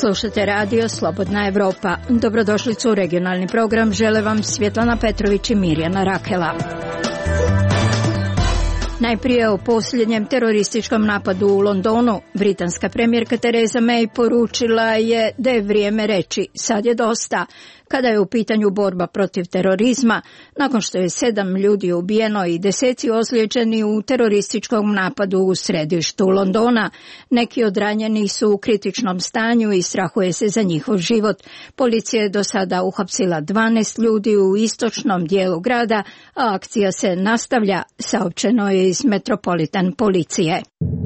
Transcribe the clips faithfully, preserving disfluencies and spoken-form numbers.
Slušate radio Slobodna Evropa. Dobrodošlicu u regionalni program. Žele vam Svjetlana Petrović i Mirjana Rakela. Najprije o posljednjem terorističkom napadu u Londonu. Britanska premijerka Theresa May poručila je da je vrijeme reći sad je dosta kada je u pitanju borba protiv terorizma, nakon što je sedam ljudi ubijeno i deseci ozlijeđeni u terorističkom napadu u središtu Londona. Neki od ranjenih su u kritičnom stanju i strahuje se za njihov život. Policija je do sada uhapsila dvanaest ljudi u istočnom dijelu grada, a akcija se nastavlja, saopćeno je iz Metropolitan policije.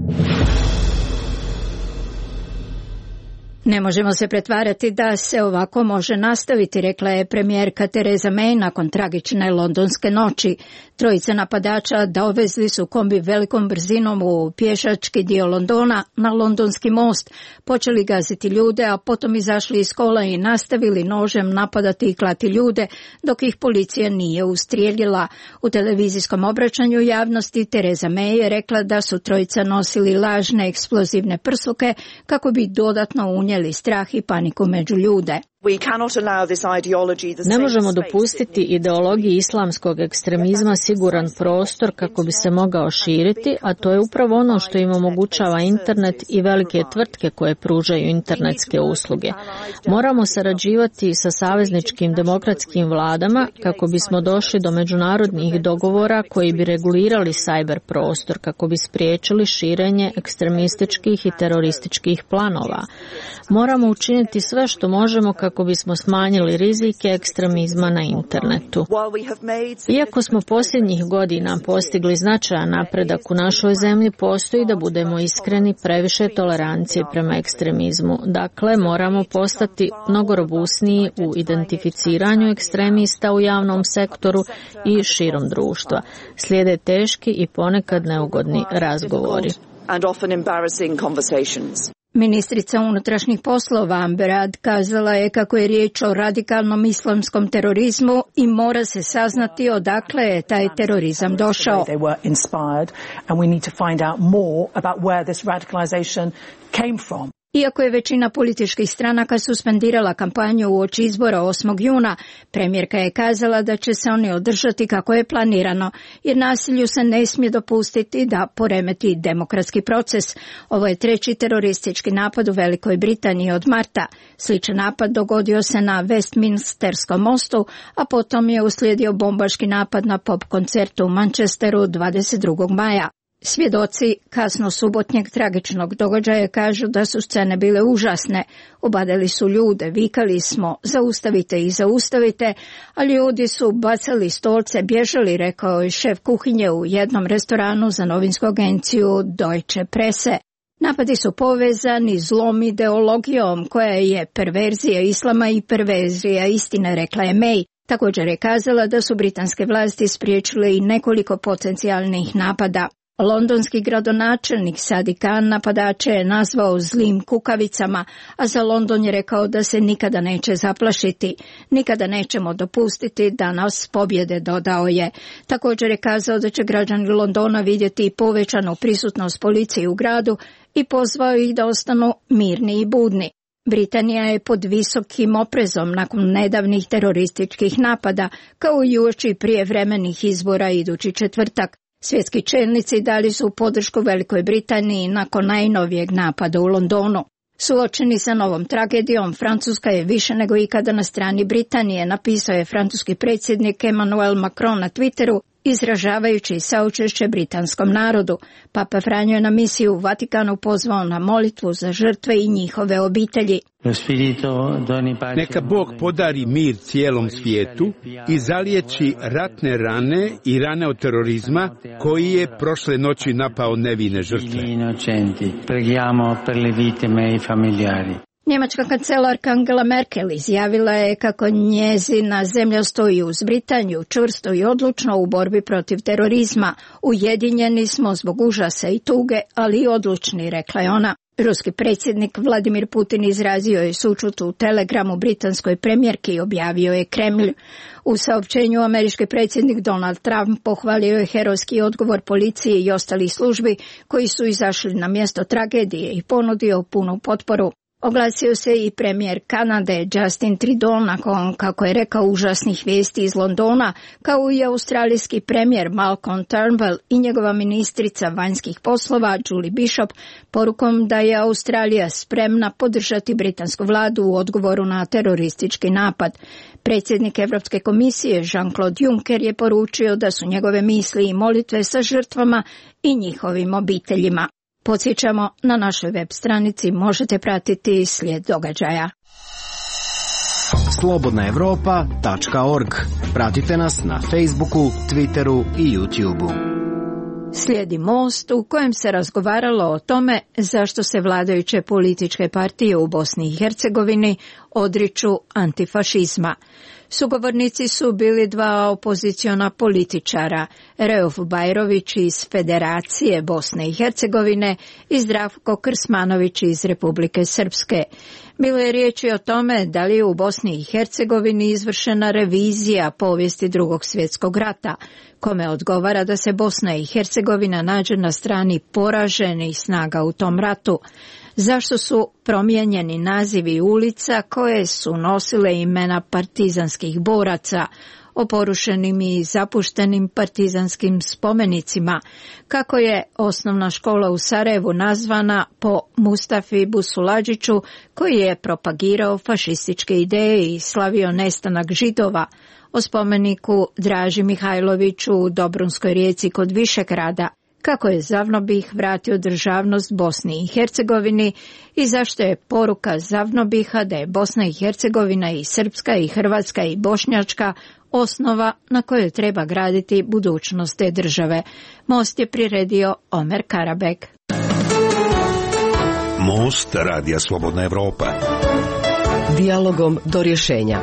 Ne možemo se pretvarati da se ovako može nastaviti, rekla je premijerka Theresa May nakon tragične londonske noći. Trojica napadača dovezli su kombi velikom brzinom u pješački dio Londona na londonski most, počeli gaziti ljude, a potom izašli iz kola i nastavili nožem napadati i klati ljude, dok ih policija nije ustrijeljila. U televizijskom obraćanju javnosti Theresa May je rekla da su trojica nosili lažne eksplozivne prsluke kako bi dodatno unijeli strah i paniku među ljude. Ne možemo dopustiti ideologiji islamskog ekstremizma siguran prostor kako bi se mogao širiti, a to je upravo ono što im omogućava internet i velike tvrtke koje pružaju internetske usluge. Moramo sarađivati sa savezničkim demokratskim vladama kako bismo došli do međunarodnih dogovora koji bi regulirali cyber prostor, kako bi spriječili širenje ekstremističkih i terorističkih planova. Moramo učiniti sve što možemo kako bismo smanjili rizike ekstremizma na internetu. Iako smo posljednjih godina postigli značajan napredak u našoj zemlji, postoji, da budemo iskreni, previše tolerancije prema ekstremizmu. Dakle, moramo postati mnogo robusniji u identificiranju ekstremista u javnom sektoru i širom društva. Slijede teški i ponekad neugodni razgovori. Ministrica unutrašnjih poslova Amber Rudd kazala je kako je riječ o radikalnom islamskom terorizmu i mora se saznati odakle je taj terorizam došao. Iako je većina političkih stranaka suspendirala kampanju uoči izbora osmog juna, premijerka je kazala da će se oni održati kako je planirano, jer nasilju se ne smije dopustiti da poremeti demokratski proces. Ovo je treći teroristički napad u Velikoj Britaniji od marta. Sličan napad dogodio se na Westminsterskom mostu, a potom je uslijedio bombaški napad na pop koncertu u Manchesteru dvadeset drugog maja. Svjedoci kasno subotnjeg tragičnog događaja kažu da su scene bile užasne. Obadali su ljude, vikali smo zaustavite i zaustavite, a ljudi su bacali stolce, bježali, rekao je šef kuhinje u jednom restoranu za novinsku agenciju Deutsche Presse. Napadi su povezani zlom ideologijom koja je perverzija islama i perverzija istine, rekla je May. Također je kazala da su britanske vlasti spriječile i nekoliko potencijalnih napada. Londonski gradonačelnik Sadiq Khan napadače je nazvao zlim kukavicama, a za London je rekao da se nikada neće zaplašiti. Nikada nećemo dopustiti da nas pobjede, dodao je. Također je kazao da će građani Londona vidjeti povećanu prisutnost policije u gradu i pozvao ih da ostanu mirni i budni. Britanija je pod visokim oprezom nakon nedavnih terorističkih napada, kao i uoči prijevremenih izbora idući četvrtak. Svjetski čelnici dali su podršku Velikoj Britaniji nakon najnovijeg napada u Londonu. Suočeni sa novom tragedijom, Francuska je više nego ikada na strani Britanije, napisao je francuski predsjednik Emmanuel Macron na Twitteru, izražavajući saučešće britanskom narodu. Papa Franjo je na misiju u Vatikanu pozvao na molitvu za žrtve i njihove obitelji. Neka Bog podari mir cijelom svijetu i zaliječi ratne rane i rane od terorizma koji je prošle noći napao nevine žrtve. Njemačka kancelarka Angela Merkel izjavila je kako njezina zemlja stoji uz Britaniju čvrsto i odlučno u borbi protiv terorizma. Ujedinjeni smo zbog užasa i tuge, ali i odlučni, rekla je ona. Ruski predsjednik Vladimir Putin izrazio je sućut u telegramu britanskoj premijerki i objavio je Kremlj. U saopćenju američki predsjednik Donald Trump pohvalio je herojski odgovor policije i ostalih službi koji su izašli na mjesto tragedije i ponudio punu potporu. Oglasio se i premijer Kanade Justin Trudeau nakon, kako je rekao, užasnih vijesti iz Londona, kao i australijski premijer Malcolm Turnbull i njegova ministrica vanjskih poslova Julie Bishop porukom da je Australija spremna podržati britansku vladu u odgovoru na teroristički napad. Predsjednik Europske komisije Jean-Claude Juncker je poručio da su njegove misli i molitve sa žrtvama i njihovim obiteljima. Podsjećamo, na našoj web stranici možete pratiti slijed događaja. slobodna europa tačka org. Pratite nas na Facebooku, Twitteru i YouTubeu. Slijedi Most u kojem se razgovaralo o tome zašto se vladajuće političke partije u Bosni i Hercegovini odriču antifašizma. Sugovornici su bili dva opoziciona političara, Reuf Bajrović iz Federacije Bosne i Hercegovine i Zdravko Krsmanović iz Republike Srpske. Bilo je riječi o tome da li je u Bosni i Hercegovini izvršena revizija povijesti Drugog svjetskog rata, kome odgovara da se Bosna i Hercegovina nađe na strani poraženih snaga u tom ratu. Zašto su promijenjeni nazivi ulica koje su nosile imena partizanskih boraca, o porušenim i zapuštenim partizanskim spomenicima, kako je osnovna škola u Sarajevu nazvana po Mustafi Busuladžiću, koji je propagirao fašističke ideje i slavio nestanak Židova, o spomeniku Draži Mihajloviću u Dobrunskoj Rijeci kod Višegrada, kako je Zavnobih vratio državnost Bosni i Hercegovini i zašto je poruka Zavnobiha da je Bosna i Hercegovina i srpska i hrvatska i bošnjačka osnova na kojoj treba graditi budućnost te države. Most je priredio Omer Karabek. Most radija Slobodna Evropa. Dijalogom do rješenja.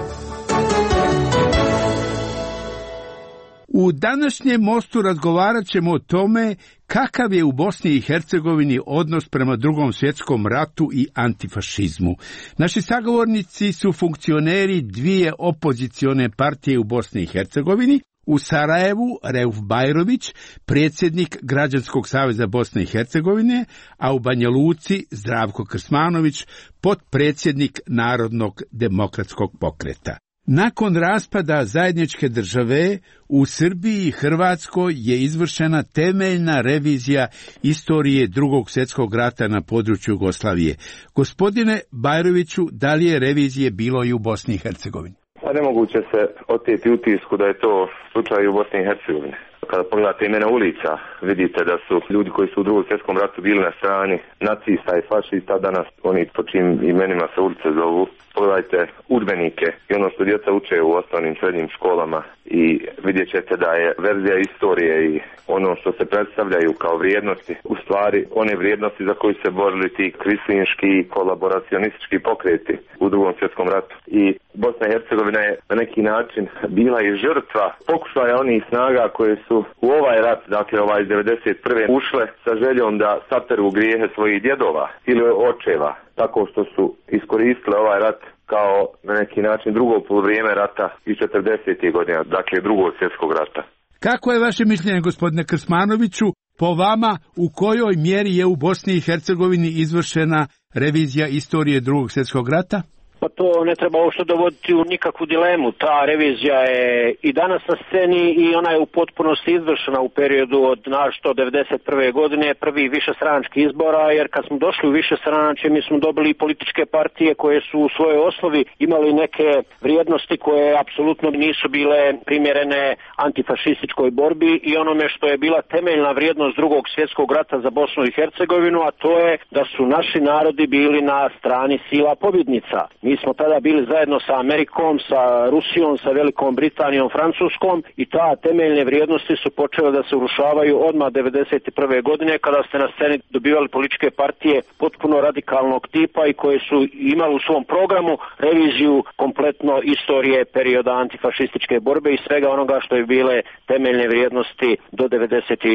U današnjem Mostu razgovarat ćemo o tome kakav je u Bosni i Hercegovini odnos prema Drugom svjetskom ratu i antifašizmu. Naši sagovornici su funkcioneri dvije opozicione partije u Bosni i Hercegovini. U Sarajevu Reuf Bajrović, predsjednik Građanskog saveza Bosne i Hercegovine, a u Banja Luci Zdravko Krsmanović, potpredsjednik Narodnog demokratskog pokreta. Nakon raspada zajedničke države u Srbiji i Hrvatskoj je izvršena temeljna revizija istorije Drugog svjetskog rata na području Jugoslavije. Gospodine Bajroviću, da li je revizije bilo i u Bosni i Hercegovini? Pa nemoguće se oteti utisku da je to slučaj u Bosni i Hercegovini. Kada pogledate imena ulica, vidite da su ljudi koji su u Drugom svjetskom ratu bili na strani nacista i fašista, danas oni po čim imenima se ulice zovu. Pogledajte udžbenike i ono što djeca uče u osnovnim srednjim školama i vidjet ćete da je verzija istorije i ono što se predstavljaju kao vrijednosti, u stvari one vrijednosti za koje se borili ti kvislinški i kolaboracionistički pokreti u Drugom svjetskom ratu. I Bosna i Hercegovina je na neki način bila i žrtva pokušaja onih snaga koje su u ovaj rat, dakle ovaj iz devedeset prve ušle sa željom da saperu grijehe svojih djedova ili očeva, tako što su iskoristile ovaj rat kao na neki način drugo poluvrijeme rata iz četrdesetih godina, dakle Drugog svjetskog rata. Kako je vaše mišljenje, gospodine Krsmanoviću, po vama u kojoj mjeri je u Bosni i Hercegovini izvršena revizija istorije Drugog svjetskog rata? Pa to ne treba uopšte dovoditi u nikakvu dilemu. Ta revizija je i danas na sceni i ona je u potpunosti izvršena u periodu od našto devedeset prve godine, prvi višestranački izbora, jer kad smo došli u višestranačje mi smo dobili političke partije koje su u svojoj osnovi imali neke vrijednosti koje apsolutno nisu bile primjerene antifašističkoj borbi i onome što je bila temeljna vrijednost Drugog svjetskog rata za Bosnu i Hercegovinu, a to je da su naši narodi bili na strani sila pobjednica. Mi smo tada bili zajedno sa Amerikom, sa Rusijom, sa Velikom Britanijom, Francuskom i ta temeljne vrijednosti su počele da se urušavaju odmah devedeset prve godine kada ste na sceni dobivali političke partije potpuno radikalnog tipa i koje su imali u svom programu reviziju kompletno istorije perioda antifašističke borbe i svega onoga što je bile temeljne vrijednosti do devedeset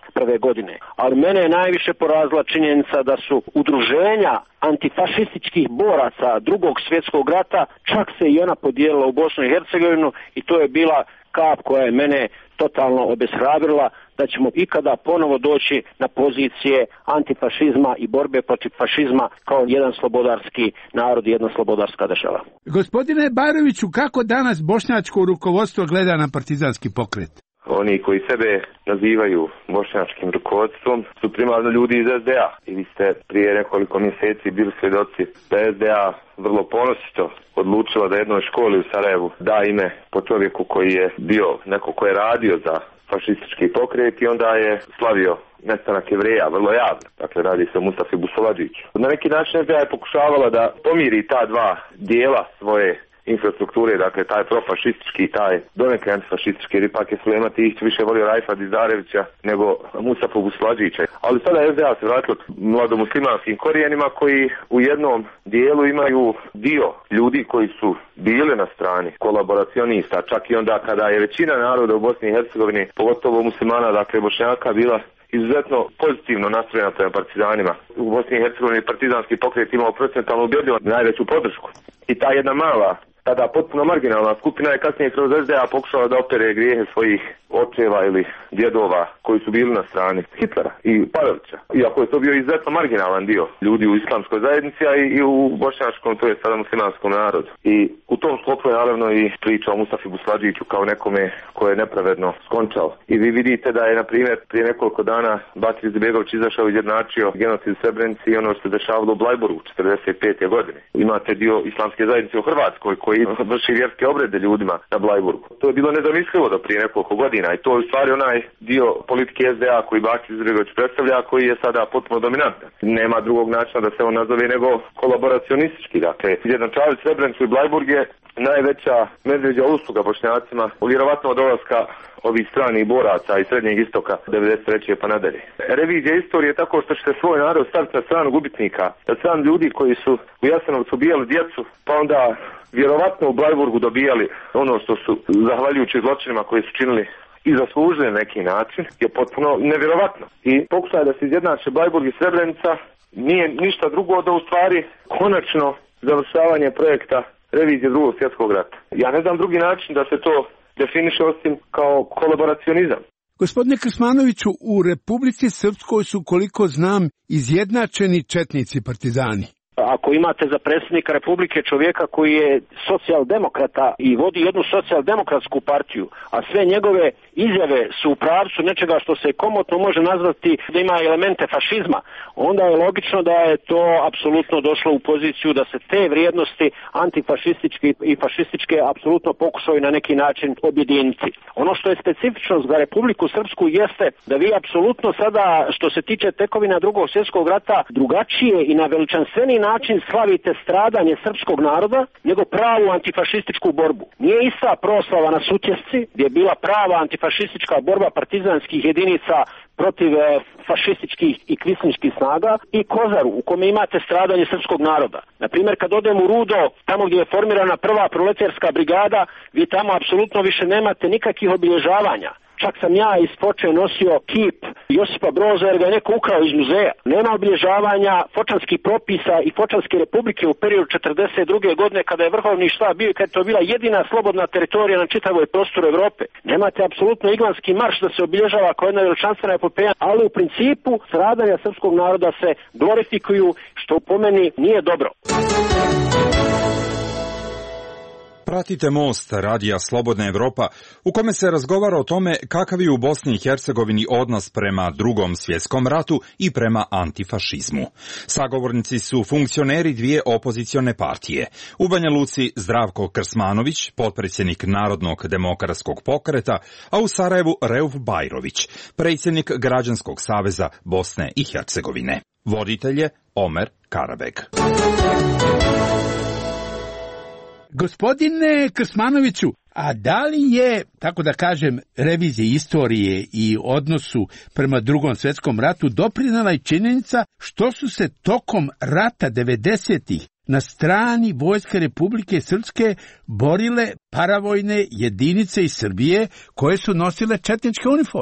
prve godine. Ali mene je najviše porazila činjenica da su udruženja antifašističkih boraca drugog svjetskog rata, čak se i ona podijelila u Bosnu i Hercegovinu i to je bila kap koja je mene totalno obeshrabrila da ćemo ikada ponovo doći na pozicije antifašizma i borbe protiv fašizma kao jedan slobodarski narod i jedna slobodarska država. Gospodine Bajroviću, kako danas bošnjačko rukovodstvo gleda na partizanski pokret? Oni koji sebe nazivaju bošnjačkim rukovodstvom su primarno ljudi iz es de a. I vi ste prije nekoliko mjeseci bili svjedoci da je es de a vrlo ponosito odlučila da jednoj školi u Sarajevu da ime po čovjeku koji je bio neko ko je radio za fašistički pokret i onda je slavio nestanak Jevreja, vrlo javno. Dakle, radi se o Mustafi Busoladžiću. Na neki način es de a je pokušavala da pomiri ta dva dijela svoje infrastrukture, dakle taj profašistički i taj donekle antifašistički, jer ipak je Sulejman Tihić više volio Rajfa Dizarevića nego Mustafa Busoladžića. Ali sada es de a se vratilo mladomuslimanskim korijenima koji u jednom dijelu imaju dio ljudi koji su bili na strani kolaboracionista, čak i onda kada je većina naroda u Bosni i Hercegovini, pogotovo muslimana, dakle Bošnjaka, bila izuzetno pozitivno nastrojena prema partizanima. U Bosni i Hercegovini partizanski pokret imao procentalno ubjedljivo najveću podršku. I ta jedna mala, tada potpuno marginalna skupina je kasnije kroz es de a pokušala da opere grijehe svojih očeva ili djedova koji su bili na strani Hitlera i Pavelića. Iako je to bio izuzetno marginalan dio ljudi u islamskoj zajednici, a i u bošnjačkom, to je sada muslimanskom narodu. I u tom sklopu je naravno i priča o Mustafi Busoladžiću kao nekome koje je nepravedno skončao. I vi vidite da je, na primjer, prije nekoliko dana Bakir Izetbegović izašao i izjednačio genocid u Srebrenici i ono što se dešavalo u Blajboru u četrdeset pete godine. Imate dio islamske zajednice u Hrvatskoj koji vrši vjerske obrede ljudima na Blajburgu. To je bilo nezamislivo do prije nekoliko godina i to je u stvari onaj dio politike es de a koji Bakir Izetbegović predstavlja, koji je sada potpuno dominantan. Nema drugog načina da se on nazove nego kolaboracionistički. Dakle, izjednačavati Srebrenicu i Blajburg je najveća medvjeđa usluga Bošnjacima, vjerovatno od dolaska ovih stranih boraca iz Srednjeg istoka devedeset treće pa nadalje. Revizija istorije je tako što će se svoj narod staviti na stranu gubitnika, na stranu ljudi koji su u Jasenovcu ubijali djecu, pa onda vjerovatno u Blajburgu dobijali ono što su, zahvaljujući zločinima koji su činili i zaslužili na neki način, je potpuno nevjerovatno. I pokušaj da se izjednače Blajburg i Srebrenica nije ništa drugo da u stvari konačno završavanje projekta revizije drugog svjetskog rata. Ja ne znam drugi način da se to definiše osim kao kolaboracionizam. Gospodine Krsmanoviću, u Republici Srpskoj su, koliko znam, izjednačeni četnici partizani. Ako imate za predsjednika Republike čovjeka koji je socijaldemokrata i vodi jednu socijaldemokratsku partiju, a sve njegove izjave su u pravcu nečega što se komotno može nazvati da ima elemente fašizma, onda je logično da je to apsolutno došlo u poziciju da se te vrijednosti antifašističke i fašističke apsolutno pokušaju na neki način objediniti. Ono što je specifičnost za Republiku Srpsku jeste da vi apsolutno sada, što se tiče tekovina drugog svjetskog rata, drugačije i na veličanstveni način slavite stradanje srpskog naroda nego pravu antifašističku borbu. Nije ista proslava na Sutjesci, gdje je bila prava antifašistička borba partizanskih jedinica protiv fašističkih i kvislinških snaga, i Kozaru, u kome imate stradanje srpskog naroda. Na primjer, kad odem u Rudo, tamo gdje je formirana prva proletarska brigada, vi tamo apsolutno više nemate nikakvih obilježavanja. Čak sam ja iz Foče nosio kip Josipa Broza jer ga je neko ukrao iz muzeja. Nema obilježavanja fočanskih propisa i Fočanske republike u periodu četrdeset druge godine kada je vrhovni štab bio i kada je to bila jedina slobodna teritorija na čitavoj prostoru Europe. Nemate apsolutno iglanski marš da se obilježava kao jedna veličanstvena epopeja, ali u principu stradanja srpskog naroda se glorifikuju, što po meni nije dobro. Pratite Most, radija Slobodna Evropa, u kome se razgovara o tome kakav je u Bosni i Hercegovini odnos prema Drugom svjetskom ratu i prema antifašizmu. Sagovornici su funkcioneri dvije opozicione partije. U Banja Luci Zdravko Krsmanović, potpredsjednik Narodnog demokratskog pokreta, a u Sarajevu Reuf Bajrović, predsjednik Građanskog saveza Bosne i Hercegovine. Voditelj je Omer Karabeg. Gospodine Krsmanoviću, a da li je, tako da kažem, revizija istorije i odnosu prema Drugom svjetskom ratu doprinala i činjenica što su se tokom rata devedesetih na strani Vojske Republike Srpske borile paravojne jedinice iz Srbije koje su nosile četničke uniforme?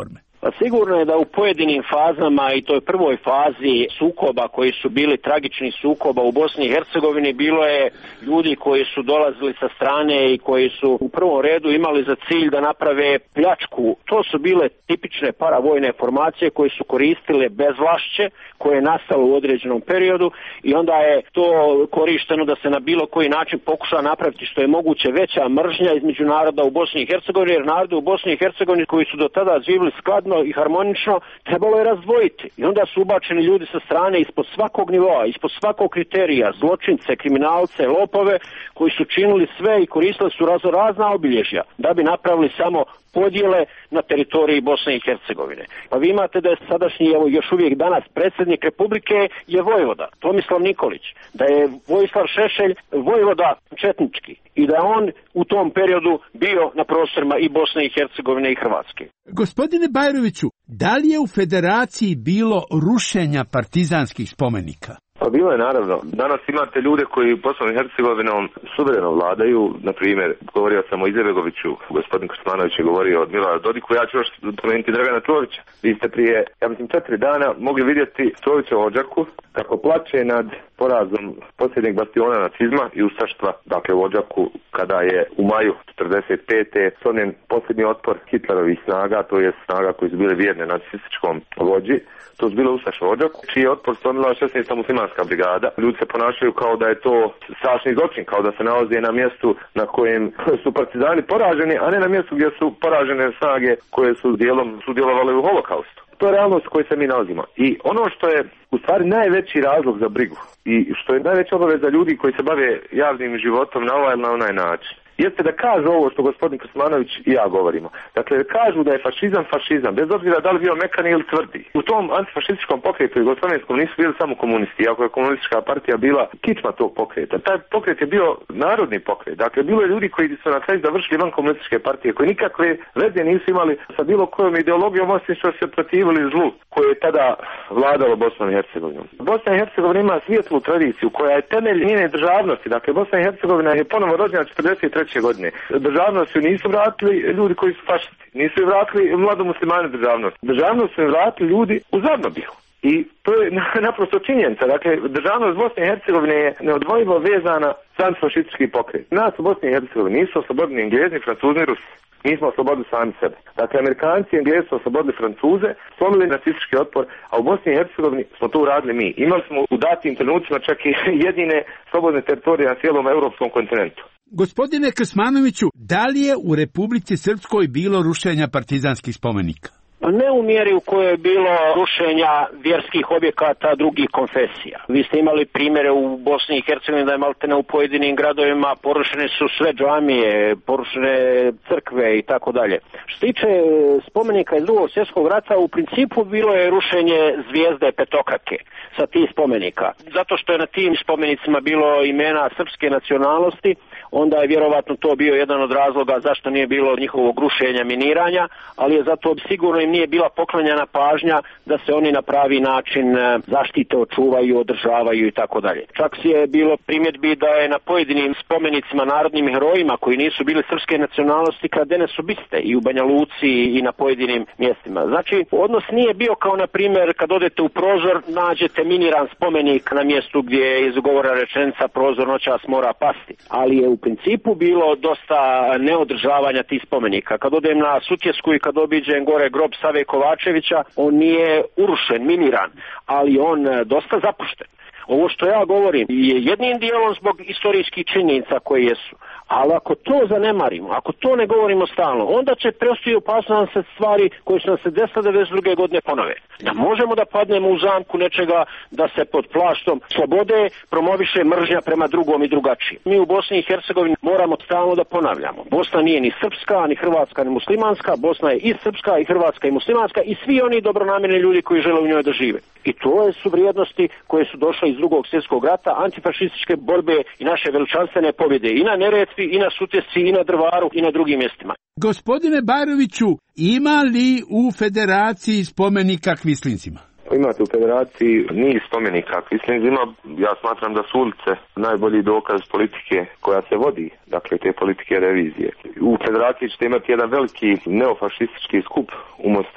Pa sigurno je da u pojedinim fazama i toj prvoj fazi sukoba koji su bili tragični sukoba u Bosni i Hercegovini bilo je ljudi koji su dolazili sa strane i koji su u prvom redu imali za cilj da naprave pljačku. To su bile tipične paravojne formacije koje su koristile bezvlašće koje je nastalo u određenom periodu i onda je to korišteno da se na bilo koji način pokuša napraviti što je moguće veća mržnja između naroda u Bosni i Hercegovini, jer narode u Bosni i Hercegovini koji su do tada živjeli skladno i harmonično trebalo je razdvojiti. I onda su ubačeni ljudi sa strane ispod svakog nivoa, ispod svakog kriterija, zločince, kriminalce, lopove koji su činili sve i koristili su razno razna obilježja da bi napravili samo podjele na teritoriji Bosne i Hercegovine. Pa vi imate da je sadašnji, evo još uvijek danas, predsjednik Republike je vojvoda, Tomislav Nikolić, da je Vojislav Šešelj vojvoda četnički i da je on u tom periodu bio na prostorima i Bosne i Hercegovine i Hrvatske. Gospodine Bajroviću, da li je u federaciji bilo rušenja partizanskih spomenika? Pa bilo je naravno. Danas imate ljude koji Bosnom i Hercegovinom suvereno vladaju, na primjer, govorio sam o Izetbegoviću, gospodin Krsmanović je govorio od Milorada Dodiku, ja ću još pomenuti Dragana Čovića. Vi ste prije, ja mislim, četiri dana mogli vidjeti Čovića u Odžaku kako plače nad porazom posljednjeg bastiona nacizma i ustaštva, dakle u Odžaku, kada je u maju četrdeset pete slomljen posljednji otpor Hitlerovih snaga, to je snaga koji su bile vjerne nacističkom vođi. To su bilo ustaša u Odžaku, čiji je otpor slomila šesnaesta muslimanska brigada. Ljudi se ponašaju kao da je to strašni zločin, kao da se nalaze na mjestu na kojem su partizani poraženi, a ne na mjestu gdje su poražene snage koje su dijelom sudjelovale u holokaustu. To je realnost u kojoj se mi nalazimo. I ono što je u stvari najveći razlog za brigu i što je najveća obaveza ljudi koji se bave javnim životom na ovaj ili na onaj način, jeste da kažu ovo što gospodin Krsmanović i ja govorimo. Dakle, kažu da je fašizam fašizam, bez obzira da li bio mekani ili tvrdi. U tom antifašističkom pokretu jugoslavenskom nisu bili samo komunisti, iako je komunistička partija bila kičma tog pokreta. Taj pokret je bio narodni pokret. Dakle, bilo je ljudi koji su na kraju završili van komunističke partije, koji nikakve veze nisu imali sa bilo kojom ideologijom, osim što se protivili zlu koje je tada vladalo Bosnom i Hercegovinom. Bosna i Hercegovina ima svijetlu tradiciju koja je temelj njene državnosti. Dakle, Bosna i Hercegovina je ponovo rođena četrdeset treće godine. Državnost su nisu vratili ljudi koji su fašisti. Nisu je vratili mladomuslimani državnost. Državnost su je vratili ljudi u Zadnobihu. I to je naprosto činjenica. Dakle, državnost Bosne i Hercegovine je neodvojivo vezana s antifašistički pokret. Nas u Bosni i Hercegovini nisu oslobodili Englezi, Francuzi, Rusi. Mi smo oslobodili sami sebe. Dakle, Amerikanci i Englezi su oslobodili Francuze, slomili nacistički otpor, a u Bosni i Hercegovini smo to uradili mi. Imali smo u datim trenucima čak i jedine slobodne teritorije na cijelom europskom kontinentu. Gospodine Krsmanoviću, da li je u Republici Srpskoj bilo rušenja partizanskih spomenika? Ne u mjeri u kojoj je bilo rušenja vjerskih objekata drugih konfesija. Vi ste imali primjere u Bosni i Hercegovini da je maltene u pojedinim gradovima porušene su sve džamije, porušene crkve i tako dalje. Što se tiče spomenika iz Drugog svjetskog rata, u principu bilo je rušenje zvijezde petokrake sa tih spomenika. Zato što je na tim spomenicima bilo imena srpske nacionalnosti, onda je vjerovatno to bio jedan od razloga zašto nije bilo njihovog rušenja, miniranja, ali je zato sigurno im nije bila poklanjana pažnja da se oni na pravi način zaštite, očuvaju, održavaju i tako dalje. Čak si je bilo primjedbi da je na pojedinim spomenicima narodnim herojima koji nisu bili srpske nacionalnosti kradene su biste i u Banja Luci i na pojedinim mjestima. Znači, odnos nije bio kao na primjer kad odete u Prozor, nađete miniran spomenik na mjestu gdje je izgovorena rečenica prozor noćas mora pasti, ali je u principu bilo dosta neodržavanja tih spomenika. Kad odem na Sutjesku i kad obiđem gore grob Save Kovačevića, on nije urušen, miniran, ali on dosta zapušten. Ovo što ja govorim je jednim dijelom zbog istorijskih činjenica koje jesu. Ali ako to zanemarimo, ako to ne govorimo stalno, onda će preostati opasno da se stvari koje su nam se desile devedeset druge godine ponove. Da možemo da padnemo u zamku nečega da se pod plaštom slobode promoviše mržnja prema drugom i drugačijim. Mi u Bosni i Hercegovini moramo stalno da ponavljamo. Bosna nije ni srpska, ni hrvatska, ni muslimanska. Bosna je i srpska, i hrvatska, i muslimanska i svi oni dobronamjerni ljudi koji žele u njoj da žive. I to su vrijednosti koje su došle iz Drugog svjetskog rata, antifašističke borbe i naše veličanstvene pobjede i na Neretvi, i na Sutjesci, i na Drvaru, i na drugim mjestima. Gospodine Bajroviću, ima li u federaciji spomenika kvislincima? Imate u federaciji niz spomenika kvislincima. Ja smatram da su ulice najbolji dokaz politike koja se vodi, dakle te politike revizije. U federaciji ćete imati jedan veliki neofašistički skup u Mostaru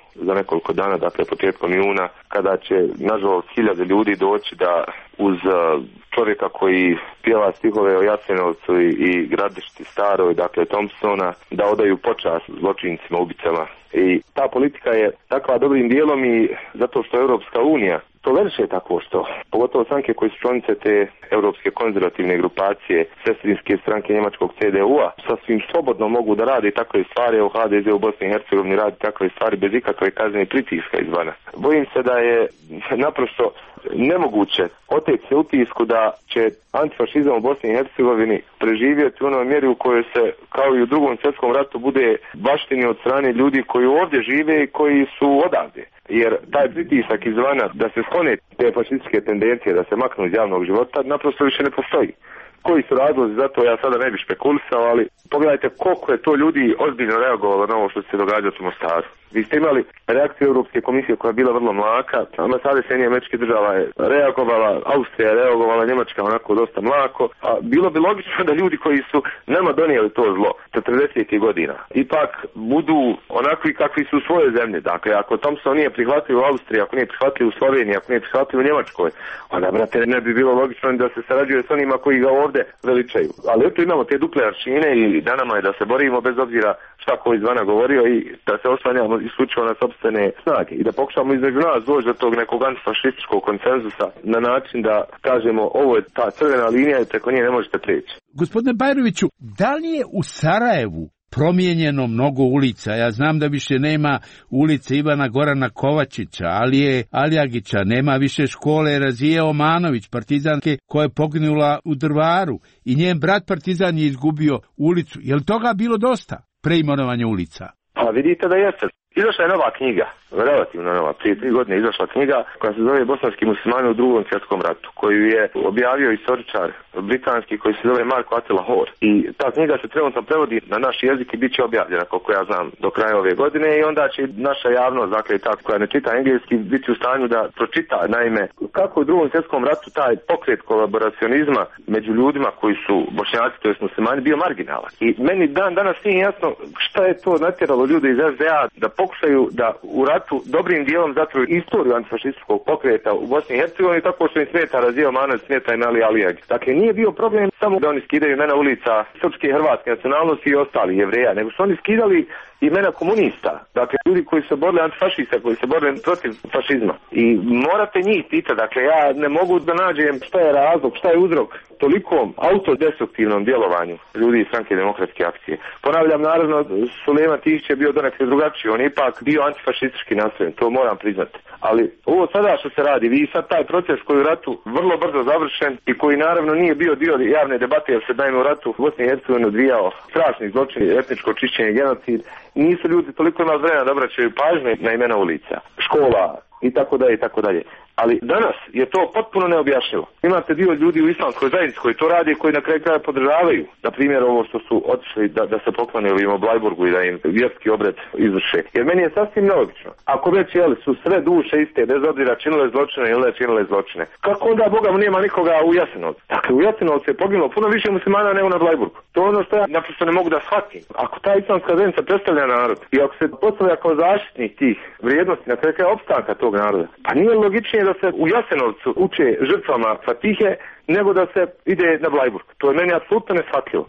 za nekoliko dana, dakle početkom juna, kada će nažalost hiljade ljudi doći da uz čovjeka koji pjeva stihove o Jasenovcu i, i Gradišti Staroj, dakle Thompsona, da odaju počast zločincima, ubicama. I ta politika je takva dobrim dijelom i zato što Europska unija toleriše tako što, pogotovo stranke koji su članice te europske konzervativne grupacije, sestrinske stranke njemačkog C D U-a, sasvim slobodno mogu da rade takve stvari, u H D Z u Bosni i Hercegovini radi takve stvari bez ikakve kazne pritiska izvana. Bojim se da je naprosto nemoguće oteći se utisku da će antifašizam u Bosni i Hercegovini preživjeti u onoj mjeri u kojoj se, kao i u drugom svjetskom ratu, bude baštini od strane ljudi koji ovdje žive i koji su odavde. Jer taj pritisak izvana da se sklone te fašističke tendencije, da se maknu iz javnog života, naprosto više ne postoji. Koji su razlozi za to, ja sada ne bih špekulisao, ali pogledajte koliko je to ljudi ozbiljno reagovalo na ovo što se događa u Mostaru. Vi ste imali reakciju Europske komisije koja je bila vrlo mlaka, ambasade Sjedinjenih Američkih Država je reagovala, Austrija je reagovala, Njemačka onako dosta mlako, a bilo bi logično da ljudi koji su nama donijeli to zlo četrdesetih godina ipak budu onakvi kakvi su u svojoj zemlji. Dakle, ako Thompson nije prihvatljiv u Austriji, ako nije prihvatljiv u Sloveniji, ako nije prihvatljiv u Njemačkoj, onda, brate, ne bi bilo logično da se sarađuje s onima koji ga ovdje veličaju. Ali eto imamo te duple aršine i na nama je da se borimo bez obzira šta ko izvana govorio i da se oslanjamo isključivo na sopstvene snage i da pokušamo između nas doći do tog nekog antifašističkog konsenzusa na način da kažemo ovo je ta crvena linija i preko nje ne možete preći. Gospodine Bajroviću, da li je u Sarajevu promijenjeno mnogo ulica? Ja znam da više nema ulice Ivana Gorana Kovačića, Alije Aljagića, nema više škole Razije Omanović, partizanke koja je poginula u Drvaru i njen brat partizan je izgubio ulicu. Je li toga bilo dosta preimenovanja ulica? Pa vidite da jeste. Izašla je nova knjiga, relativno nova, prije tri godine izašla knjiga koja se zove Bosanski muslimani u drugom svjetskom ratu, koju je objavio istoričar britanski koji se zove Marko Attila Hoar. I ta knjiga se trenutno prevodi na naš jezik i bit će objavljena, koliko ja znam, do kraja ove godine i onda će naša javnost, dakle ta koja ne čita engleski, biti u stanju da pročita, naime, kako u drugom svjetskom ratu taj pokret kolaboracionizma među ljudima koji su Bošnjaci, to jest muslimani, bio marginalan. I meni dan danas nije jasno šta je to natjeralo ljude iz S D A da pokušaju da u ratu dobrim dijelom zatruju istoriju antifašističkog pokreta u Bosni i Hercegovini tako što im smeta Razija Omanović, smeta im Ali Alijag. Dakle, nije bio problem samo da oni skidaju imena ulica srpske i hrvatske nacionalnosti i ostali Jevreja, nego su oni skidali imena komunista, dakle ljudi koji se borili antifašista, koji se borili protiv fašizma. I morate njih pitati, dakle ja ne mogu da nađem šta je razlog, šta je uzrok tolikom autodestruktivnom djelovanju ljudi iz Stranke demokratske akcije. Ponavljam, naravno, Sulejman Tihić je bio donekle drugačiji, on je ipak bio antifašistički nastrojen, to moram priznati. Ali ovo sada što se radi, vi sad taj proces koji je u ratu vrlo brzo završen i koji naravno nije bio dio javne debate jer se naime u ratu u Bosni i Hercegovini odvijao strašni zločin, etničko čišćenje, genocid, nisu ljudi toliko imali vremena da obraćaju pažnje na imena ulica, škola i tako dalje i tako dalje. Ali danas je to potpuno neobjašnjivo. Imate dio ljudi u islamskoj zajednici koji to radi i koji na kraju kraja podržavaju. Na primjer ovo što su otišli da, da se poklone ovim u Blajburgu i da im vjerski obred izvrše. Jer meni je sasvim nelogično. Ako već jeli su sve duše iste, bez obzira činile zločine ili ne činile zločine, kako onda Boga nema nikoga u Jasenovcu? Dakle, u Jasenovcu je poginulo puno više muslimana nego na Blajburgu. To je ono što ja naprosto ne mogu da shvatim. Ako ta islamska zajednica predstavlja narod i ako se postavlja kao zaštitnik tih vrijednosti na kraju kraja opstanka tog naroda, pa nije logičnije da se u Jasenovcu uče žrtvama Fatihe nego da se ide na Blajburg. To je meni apsolutno neshvatljivo.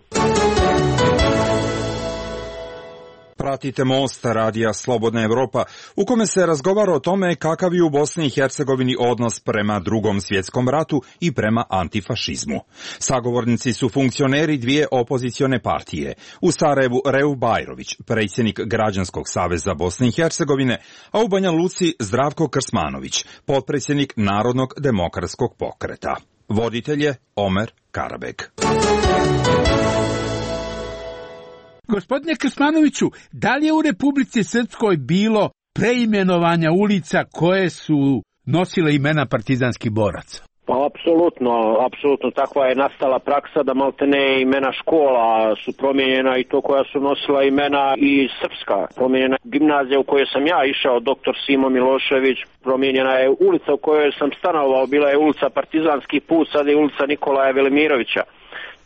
Pratite Most, radija Slobodna Evropa, u kome se razgovara o tome kakav je u Bosni i Hercegovini odnos prema drugom svjetskom ratu i prema antifašizmu. Sagovornici su funkcioneri dvije opozicione partije. U Sarajevu Reuf Bajrović, predsjednik Građanskog saveza Bosne i Hercegovine, a u Banja Luci Zdravko Krsmanović, potpredsjednik Narodnog demokratskog pokreta. Voditelj je Omer Karabeg. Gospodine Krsmanoviću, da li je u Republici Srpskoj bilo preimenovanja ulica koje su nosile imena partizanskih boraca? Pa apsolutno, apsolutno takva je nastala praksa da maltene imena škola su promijenjena i to koja su nosila imena i srpska. Promijenjena gimnazija u kojoj sam ja išao, doktor Simo Milošević, promijenjena je ulica u kojoj sam stanovao, bila je ulica Partizanski put, sada je ulica Nikolaja Velimirovića.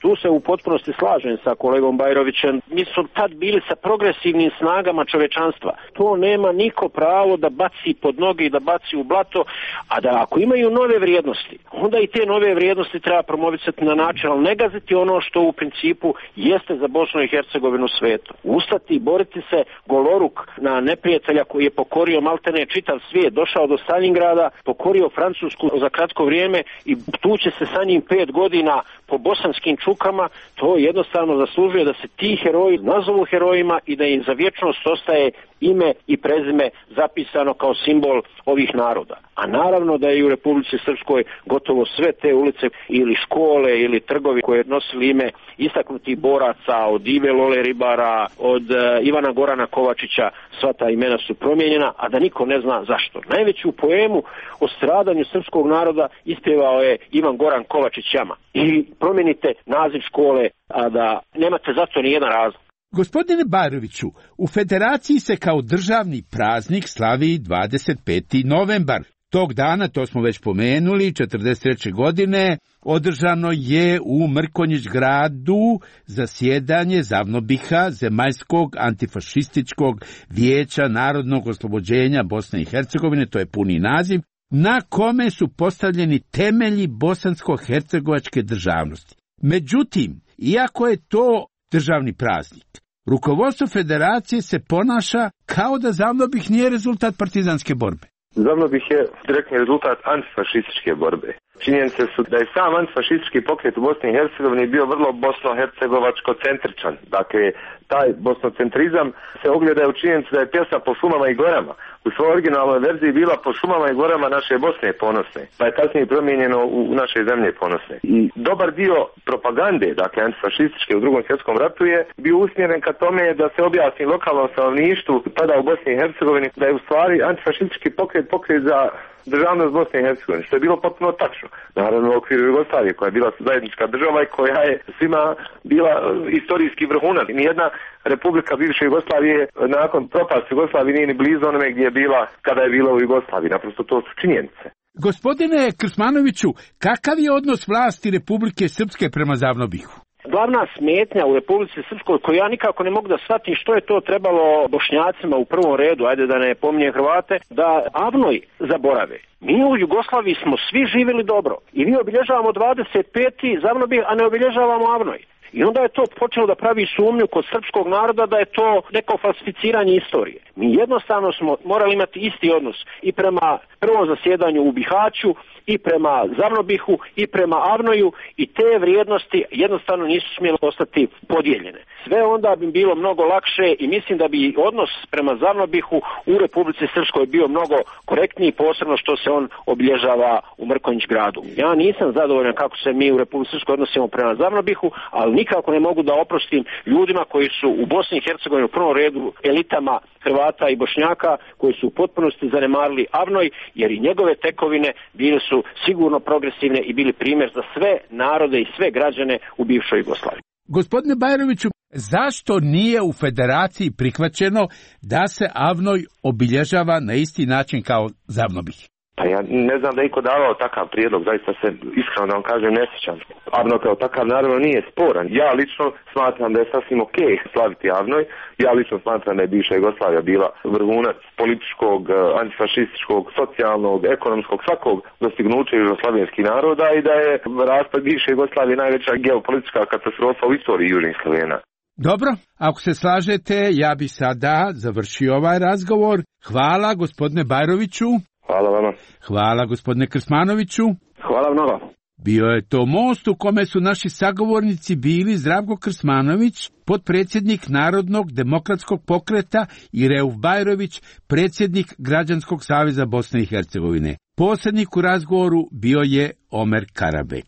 Tu se u potpunosti slažem sa kolegom Bajrovićem. Mi su tad bili sa progresivnim snagama čovečanstva. To nema niko pravo da baci pod noge i da baci u blato, a da ako imaju nove vrijednosti, onda i te nove vrijednosti treba promovisati na način, ali ne gaziti ono što u principu jeste za Bosnu i Hercegovinu sveto. Ustati i boriti se goloruk na neprijatelja koji je pokorio maltene čitav svijet, došao do Stalingrada, pokorio Francusku za kratko vrijeme i tuče se sa njim pet godina po bosanskim čukama, to jednostavno zaslužuje da se ti heroji nazovu herojima i da im za vječnost ostaje ime i prezime zapisano kao simbol ovih naroda. A naravno da je u Republici Srpskoj gotovo sve te ulice ili škole ili trgovi koje nosili ime istaknutih boraca, od Ive Lole Ribara, od uh, Ivana Gorana Kovačića, sva ta imena su promijenjena, a da niko ne zna zašto. Najveću poemu o stradanju srpskog naroda ispjevao je Ivan Goran Kovačić Jama. I promijenite naziv škole, a da nemate za to ni jedan razlog. Gospodine Bajroviću, u Federaciji se kao državni praznik slavi dvadeset peti novembar. Tog dana, to smo već pomenuli, četrdeset treće godine, održano je u Mrkonjić gradu zasjedanje Zavnobiha, Zemaljskog antifašističkog vijeća narodnog oslobođenja Bosne i Hercegovine, to je puni naziv, na kome su postavljeni temelji bosansko-hercegovačke državnosti. Međutim, iako je to državni praznik, rukovodstvo federacije se ponaša kao da Zavnobih nije rezultat partizanske borbe. Zavnobih je direktni rezultat antifašističke borbe. Činjenice su da je sam antifašistički pokret u Bosni i Hercegovini bio vrlo bosno-hercegovačko-centričan. Dakle, taj bosnocentrizam se ogleda u činjenici da je pjesma Po šumama i gorama u svojoj originalnoj verziji bila Po šumama i gorama naše Bosne ponosne, pa je kasnije promijenjeno u naše zemlje ponosne. I dobar dio propagande, dakle antifašističke u drugom svjetskom ratu je bio usmjeren ka tome da se objasni lokalnom stanovništvu tada u Bosni i Hercegovini da je u stvari antifašistički pokret pokret za državnost Bosne i Hercegovine, što je bilo potpuno tačno. Naravno u okviru Jugoslavije, koja je bila zajednička država i koja je svima bila istorijski vrhunac. Nijedna republika bivše Jugoslavije nakon propasti Jugoslavije nije ni blizu onome gdje je bila kada je bila u Jugoslaviji. Naprosto to su činjenice. Gospodine Krsmanoviću, kakav je odnos vlasti Republike Srpske prema Zavnobihu? Glavna smetnja u Republici Srpskoj, koju ja nikako ne mogu da shvatim što je to trebalo Bošnjacima u prvom redu, ajde da ne pominjem Hrvate, da Avnoj zaborave. Mi u Jugoslaviji smo svi živjeli dobro i mi obilježavamo dvadeset peti Zavnobih, a ne obilježavamo Avnoj. I onda je to počelo da pravi sumnju kod srpskog naroda da je to neko falsificiranje istorije. Mi jednostavno smo morali imati isti odnos i prema prvom zasjedanju u Bihaću, i prema Zavnobihu, i prema Avnoju, i te vrijednosti jednostavno nisu smjele ostati podijeljene. Sve onda bi bilo mnogo lakše i mislim da bi odnos prema Zavnobihu u Republici Srpskoj bio mnogo korektniji, posebno što se on obilježava u Mrkonjić gradu. Ja nisam zadovoljan kako se mi u Republici Srpskoj odnosimo prema Zavnobihu, ali nikako ne mogu da oprostim ljudima koji su u Bosni i Hercegovini u prvom redu elitama Hrvata i Bošnjaka koji su u potpunosti zanemarili Avnoj, jer i njegove tekovine bili su sigurno progresivne i bili primjer za sve narode i sve građane u bivšoj Jugoslaviji. Gospodine Bajroviću, zašto nije u Federaciji prihvaćeno da se Avnoj obilježava na isti način kao Zavnobih? Pa ja ne znam da je iko davao takav prijedlog, zaista se iskreno da vam kažem ne sjećam. Avnoj kao takav naravno nije sporan. Ja lično smatram da je sasvim ok slaviti Avnoj. Ja lično smatram da je bivša Jugoslavija bila vrhunac političkog, antifašističkog, socijalnog, ekonomskog, svakog dostignuća jugoslavenskih naroda i da je raspad bivše Jugoslavije najveća geopolitička katastrofa u istoriji južnih Slovena. Dobro, ako se slažete, ja bi sada završio ovaj razgovor. Hvala gospodine Bajroviću. Hvala vama. Hvala gospodine Krsmanoviću. Hvala mnogo. Bio je to most u kome su naši sagovornici bili Zdravko Krsmanović, potpredsjednik Narodnog demokratskog pokreta, i Reuf Bajrović, predsjednik Građanskog saveza Bosne i Hercegovine. Posrednik u razgovoru bio je Omer Karabek.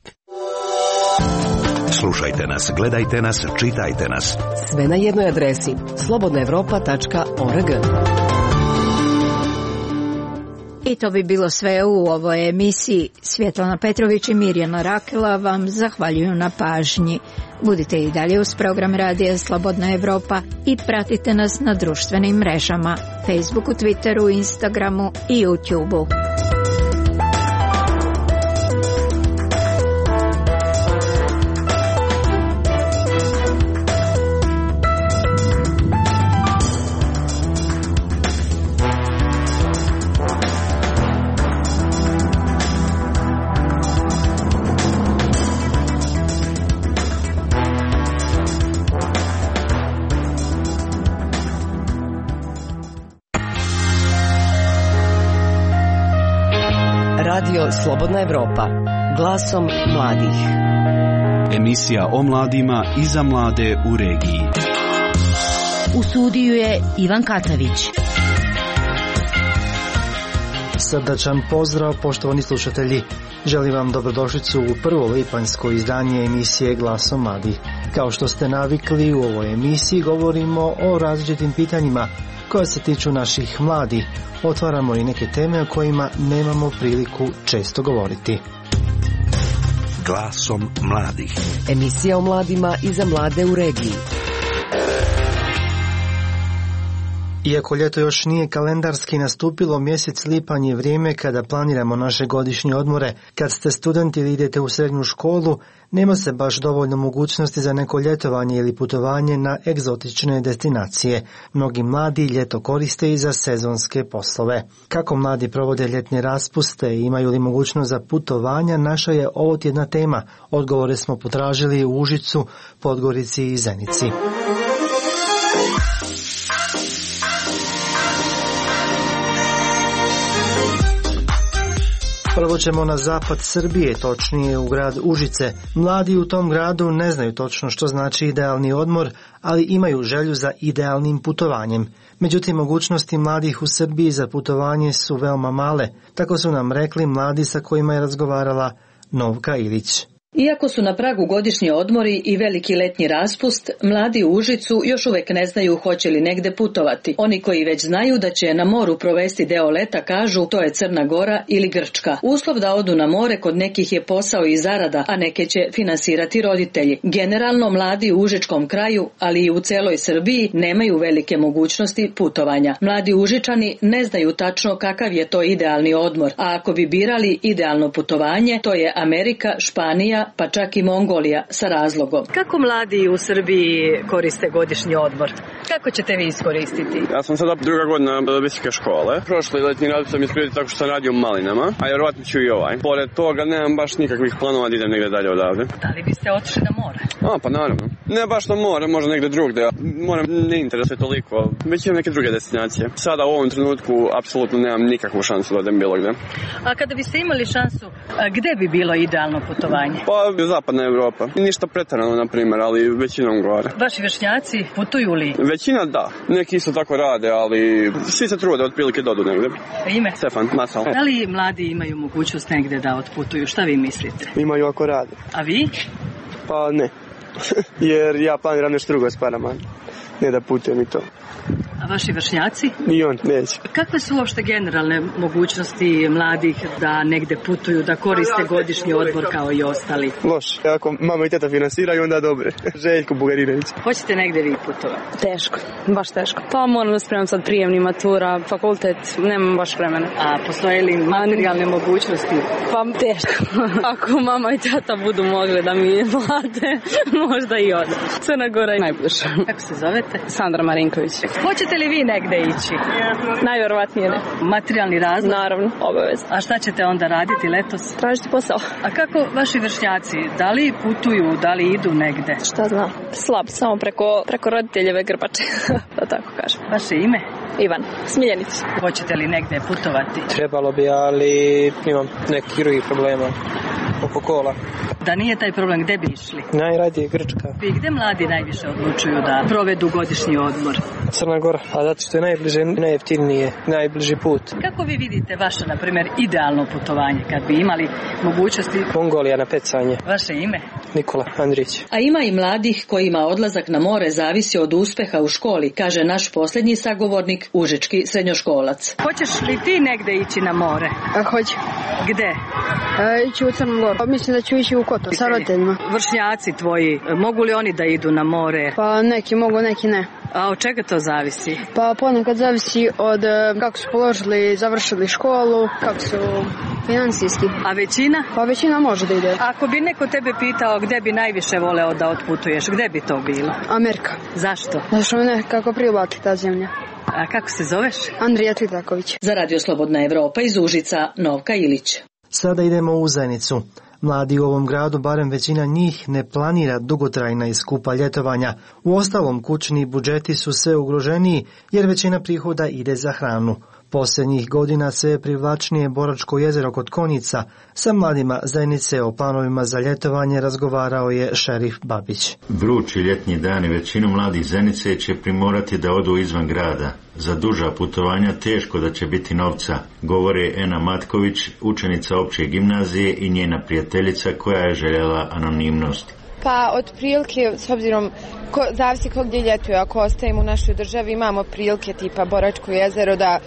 Slušajte nas, gledajte nas, čitajte nas. Sve na jednoj adresi slobodna evropa tačka org. I to bi bilo sve u ovoj emisiji. Svjetlana Petrović i Mirjana Rakela vam zahvaljuju na pažnji. Budite i dalje uz program Radija Slobodna Evropa i pratite nas na društvenim mrežama Facebooku, Twitteru, Instagramu i YouTubeu. Radio Slobodna Evropa. Glasom mladih. Emisija o mladima i za mlade u regiji. U studiju je Ivan Katavić. Srdačan pozdrav, poštovani slušatelji. Želim vam dobrodošlicu u prvo lipanjsko izdanje emisije Glasom mladih. Kao što ste navikli, u ovoj emisiji govorimo o različitim pitanjima koja se tiču naših mladih. Otvaramo i neke teme o kojima nemamo priliku često govoriti. Glasom mladih. Emisija o mladima i za mlade u regiji. Iako ljeto još nije kalendarski nastupilo, mjesec lipanj je vrijeme kada planiramo naše godišnje odmore. Kad ste student ili idete u srednju školu, nema se baš dovoljno mogućnosti za neko ljetovanje ili putovanje na egzotične destinacije. Mnogi mladi ljeto koriste i za sezonske poslove. Kako mladi provode ljetne raspuste i imaju li mogućnost za putovanja, naša je ovo tjedna tema. Odgovore smo potražili u Užicu, Podgorici i Zenici. Prvo ćemo na zapad Srbije, točnije u grad Užice. Mladi u tom gradu ne znaju točno što znači idealni odmor, ali imaju želju za idealnim putovanjem. Međutim, mogućnosti mladih u Srbiji za putovanje su veoma male. Tako su nam rekli mladi sa kojima je razgovarala Novka Ilić. Iako su na pragu godišnji odmori i veliki letnji raspust, mladi u Užicu još uvijek ne znaju hoće li negde putovati. Oni koji već znaju da će na moru provesti deo leta kažu to je Crna Gora ili Grčka. Uslov da odu na more kod nekih je posao i zarada, a neke će finansirati roditelji. Generalno mladi u Užičkom kraju, ali i u celoj Srbiji, nemaju velike mogućnosti putovanja. Mladi Užičani ne znaju tačno kakav je to idealni odmor, a ako bi birali idealno putovanje, to je Amerika, Španija, pa čak i Mongolija sa razlogom. Kako mladi u Srbiji koriste godišnji odmor? Kako ćete vi iskoristiti? Ja sam sada druga godina visoke škole. Prošli letnji rad sam iskoristio tako što sam radio u Malinama, a vjerovatno ću i ovaj. Pored toga nemam baš nikakvih planova da idem negdje dalje odavde. Da li biste otišli na more? A, pa naravno. Ne baš na more, možda negdje drugdje. Moram ne interesuje toliko, već imam neke druge destinacije. Sada u ovom trenutku apsolutno nemam nikakvu šansu da odem bilo gdje. A kada biste imali šansu, gdje bi bilo idealno putovanje? Pa zapadna Evropa. Ništa pretarano, na primjer, ali većinom gore. Vaši vršnjaci putuju li? Većina da. Neki isto tako rade, ali svi se trude otprilike dodu negdje. Ime? Stefan Masal. Da li mladi imaju mogućnost negdje da otputuju? Šta vi mislite? Imaju ako rade. A vi? Pa ne. Jer ja planiram nešto drugo s parama. Ne da putujem i to. A vaši vršnjaci? Ni on, neće. Kakve su uopšte generalne mogućnosti mladih da negde putuju, da koriste godišnji odmor kao i ostali? Loš. Ako mama i teta finansiraju, onda dobre. Željko Bugarirević. Hoćete negde vi putovati? Teško, baš teško. Pa moram da spremam sad prijemni matura, fakultet, nemam baš vremena. A postoje li materijalne mogućnosti? Pa teško. Ako mama i tata budu mogli da mi plate, možda i od. Crna Gora je najbliže. Kako se zovete? Sandra Marinković. Hoćete li vi negde ići? Najvjerovatnije ne. Materijalni razlog? Naravno, obavezno. A šta ćete onda raditi letos? Tražiti posao. A kako vaši vršnjaci? Da li putuju, da li idu negde? Šta znam? Slab, samo preko, preko roditeljeve grbače, da tako kažem. Vaše ime? Ivan Smiljanić. Hoćete li negde putovati? Trebalo bi, ali imam neki drugih problema oko kola. Da nije taj problem, gde bi išli? Najradije Grčka. I gde mladi najviše odlučuju da provedu godišnji odmor? Crna Gora, a zato što je najbliže, najjeftinije, najbliži put. Kako vi vidite vaše, na primjer, idealno putovanje, kad bi imali mogućnosti? Mongolija na pecanje. Vaše ime? Nikola Andrić. A ima i mladih kojima odlazak na more zavisi od uspeha u školi, kaže naš posljednji sagovornik, užički srednjoškolac. Hoćeš li ti negde ići na more? A, hoću. Gde? E, ići u Crnu Goru. Mislim da ću ići u Kotor sa roditeljima. Vršnjaci tvoji, mogu li oni da idu na more? Pa neki mogu, neki ne. A od čega to zavisi? Pa ponekad zavisi od kako su položili, završili školu, kako su financijski. A većina? Pa većina može da ide. Ako bi neko tebe pitao gde bi najviše voleo da otputuješ, gde bi to bilo? Amerika. Zašto? Zato što me nekako privlači ta zemlja. A kako se zoveš? Andrija Tvitaković. Za Radio Slobodna Evropa iz Užica, Novka Ilić. Sada idemo u Zenicu. Mladi u ovom gradu, barem većina njih, ne planira dugotrajna i skupa ljetovanja. U ostalom, kućni budžeti su sve ugroženiji jer većina prihoda ide za hranu. Posljednjih godina sve je privlačnije Boračko jezero kod Konjica. Sa mladima Zenice o planovima za ljetovanje razgovarao je šerif Babić. Vrući ljetnji dani većinu mladih Zenice će primorati da odu izvan grada. Za duža putovanja teško da će biti novca, govore Ena Matković, učenica opće gimnazije i njena prijateljica koja je željela anonimnost. Pa otprilike, s obzirom, ko, zavisi ko gdje ljetuje, ako ostajemo u našoj državi imamo prilike tipa Boračko jezero da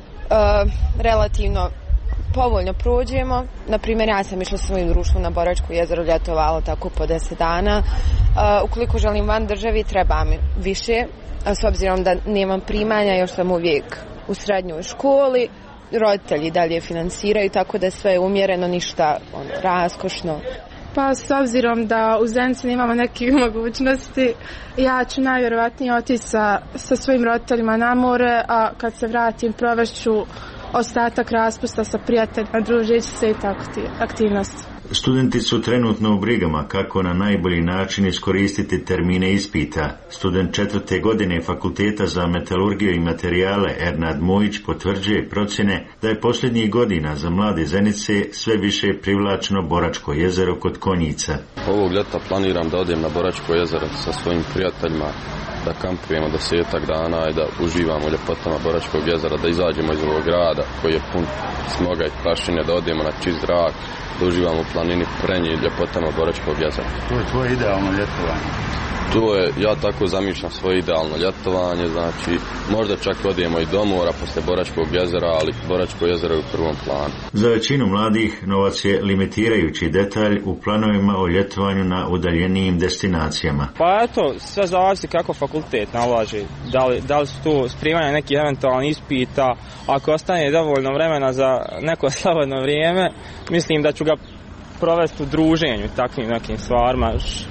uh, relativno povoljno prođemo. Naprimjer, ja sam išla sa svojim društvom na Boračko jezero, ljetovalo tako po deset dana. Uh, ukoliko želim van državi, treba mi više, a s obzirom da nemam primanja, još sam uvijek u srednjoj školi, roditelji dalje finansiraju, tako da sve je umjereno, ništa on, raskošno. Pa s obzirom da u Zenici nemamo neke mogućnosti, ja ću najvjerovatnije otići sa, sa svojim roditeljima na more, a kad se vratim provešću ostatak raspusta sa prijateljima, družeći se i tako aktivnosti. Studenti su trenutno u brigama kako na najbolji način iskoristiti termine ispita. Student četvrte godine Fakulteta za metalurgiju i materijale Ernad Mujić potvrđuje procjene da je posljednjih godina za mlade Zenice sve više privlačno Boračko jezero kod Konjica. Ovog ljeta planiram da odem na Boračko jezero sa svojim prijateljima, da kampujemo desetak dana i da uživamo u ljepotama Boračkog jezera, da izađemo iz ovog grada koji je pun smoga i prašine, da odemo na čist zrak, da uživamo u planini Prenje i ljepotama Boračkog jezera. To je tvoje idealno ljetovanje? To je, ja tako zamišljam svoje idealno ljetovanje, znači možda čak odemo i do mora posle Boračkog jezera, ali Boračko jezero je u prvom planu. Za većinu mladih novac je limitirajući detalj u planovima o ljetovanju na udaljenijim destinacijama. Pa eto, sve zavisi kako fakultet nalaže, da li, da li su tu spremanja nekih eventualnih ispita, ako ostane dovoljno vremena za neko slobodno vrijeme, mislim da ću ga provesti u druženju takvim nekim stvarima.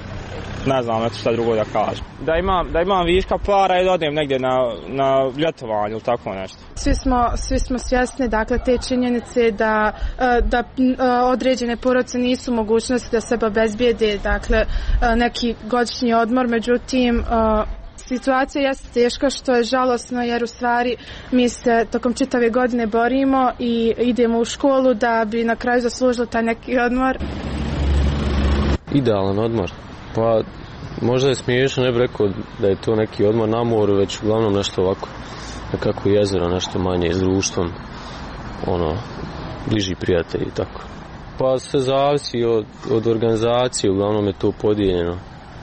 Ne znam nešto šta drugo da kažem. Da imam, da imam viška para i da odem negdje na, na ljetovanje ili tako nešto. Svi smo, svi smo svjesni dakle, te činjenice da, da određene porodice nisu mogućnosti da sebe obezbijede dakle, neki godišnji odmor, međutim situacija jeste teška što je žalosno jer u stvari mi se tokom čitave godine borimo i idemo u školu da bi na kraju zaslužili taj neki odmor. Idealan odmor. Pa možda je smiješno, ne bih rekao da je to neki odmor na moru, već uglavnom nešto ovako, nekako jezero, nešto manje s društvom, ono, bliži prijatelji i tako. Pa sve zavisi od, od organizacije, uglavnom je to podijeljeno.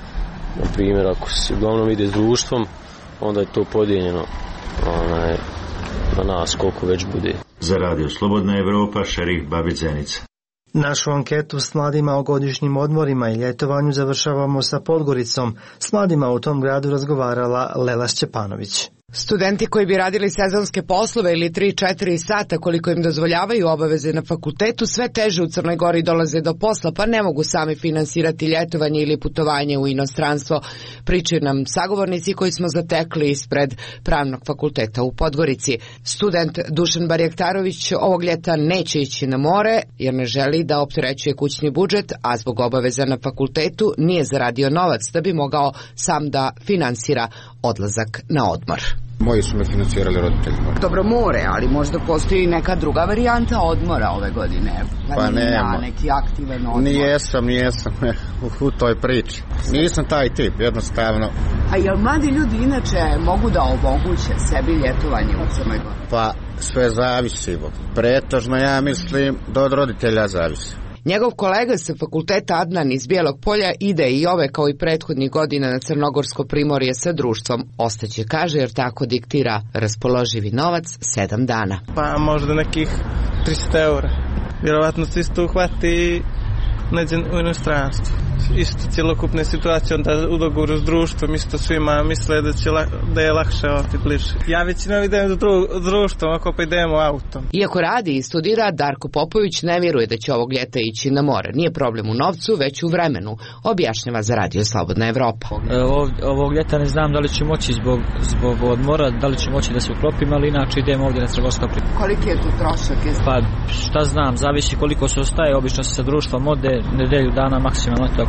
Na primjer, ako se uglavnom ide s društvom, onda je to podijeljeno onaj, na nas koliko već bude. Za Radio Slobodna Evropa, šerif Babić Zenica. Našu anketu s mladima o godišnjim odmorima i ljetovanju završavamo sa Podgoricom. S mladima u tom gradu razgovarala Lela Šćepanović. Studenti koji bi radili sezonske poslove ili tri četiri sata koliko im dozvoljavaju obaveze na fakultetu sve teže u Crnoj Gori dolaze do posla pa ne mogu sami finansirati ljetovanje ili putovanje u inostranstvo. Pričaju nam sagovornici koji smo zatekli ispred Pravnog fakulteta u Podgorici. Student Dušan Barjaktarović ovog ljeta neće ići na more jer ne želi da opterećuje kućni budžet, a zbog obaveza na fakultetu nije zaradio novac da bi mogao sam da finansira odlazak na odmor. Moji su me financirali roditelji. Dobro, more, ali možda postoji neka druga varijanta odmora ove godine. Pa nema. Neki aktivan odmor. Nijesam, nijesam u toj priči. Nisam taj tip, jednostavno. A jel mladi ljudi inače mogu da omoguće sebi ljetovanje u Crnoj Gori? Pa sve zavisi. Pretežno ja mislim da od roditelja zavisi. Njegov kolega sa fakulteta Adnan iz Bijelog Polja ide i ove kao i prethodnih godina na Crnogorsko primorje sa društvom. Ostaće, kaže, jer tako diktira raspoloživi novac sedam dana. Pa možda nekih tristo eura. Vjerovatno se isto uhvati neđe u inostranstvu. Isto cjelokupne situacije, onda u dogovoru s društvom, isto svima misle da, će, da je lakše ovdje bliže. Ja većinom idem s dru, društvom, ako pa idemo autom. Iako radi i studira, Darko Popović ne vjeruje da će ovog ljeta ići na more. Nije problem u novcu, već u vremenu, objašnjava za Radio Slobodna Evropa. E, ov, ovog ljeta ne znam da li ću moći zbog, zbog odmora, da li ću moći da se uklopim, ali inače idemo ovdje na Crnogorsko primorje. Koliki je tu trošak? Pa šta znam, zavisi koliko se ostaje, obično se sa društvom ode nedelju dana maksimalno, ako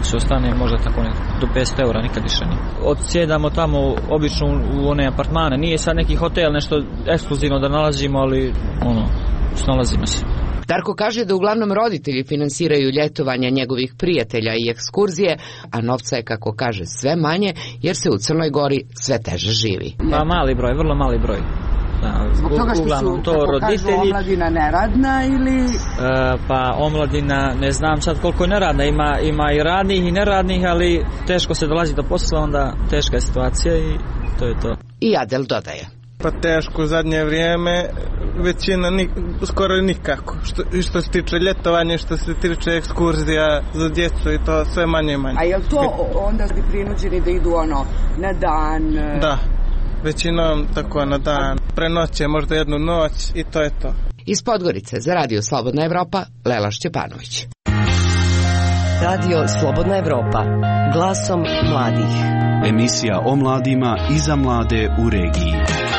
što ostane možda tako do petsto eura, nikad više nije. Odsjedamo tamo obično u one apartmane, nije sad neki hotel, nešto ekskluzivno da nalazimo, ali ono, snalazimo se. Darko kaže da uglavnom roditelji finansiraju ljetovanja njegovih prijatelja i ekskurzije, a novca je, kako kaže, sve manje, jer se u Crnoj Gori sve teže živi. Pa mali broj, vrlo mali broj. Da, zbog toga što su, to kako roditelji, kažu, omladina neradna ili... E, pa omladina, ne znam sad koliko je neradna, ima, ima i radnih i neradnih, ali teško se dolazi do posla, onda teška je situacija i to je to. I Adel dodaje. Pa teško u zadnje vrijeme, većina nik, skoro nikako. Što, što se tiče ljetovanja, što se tiče ekskurzija za djecu i to sve manje i manje. A je li to onda bi prinuđeni da idu ono na dan? Da, većinom tako na dan. Prenoće možda jednu noć i to je to. Iz Podgorice za Radio Slobodna Evropa, Lela Šćepanović. Radio Slobodna Evropa, glasom mladih. Emisija o mladima i za mlade u regiji.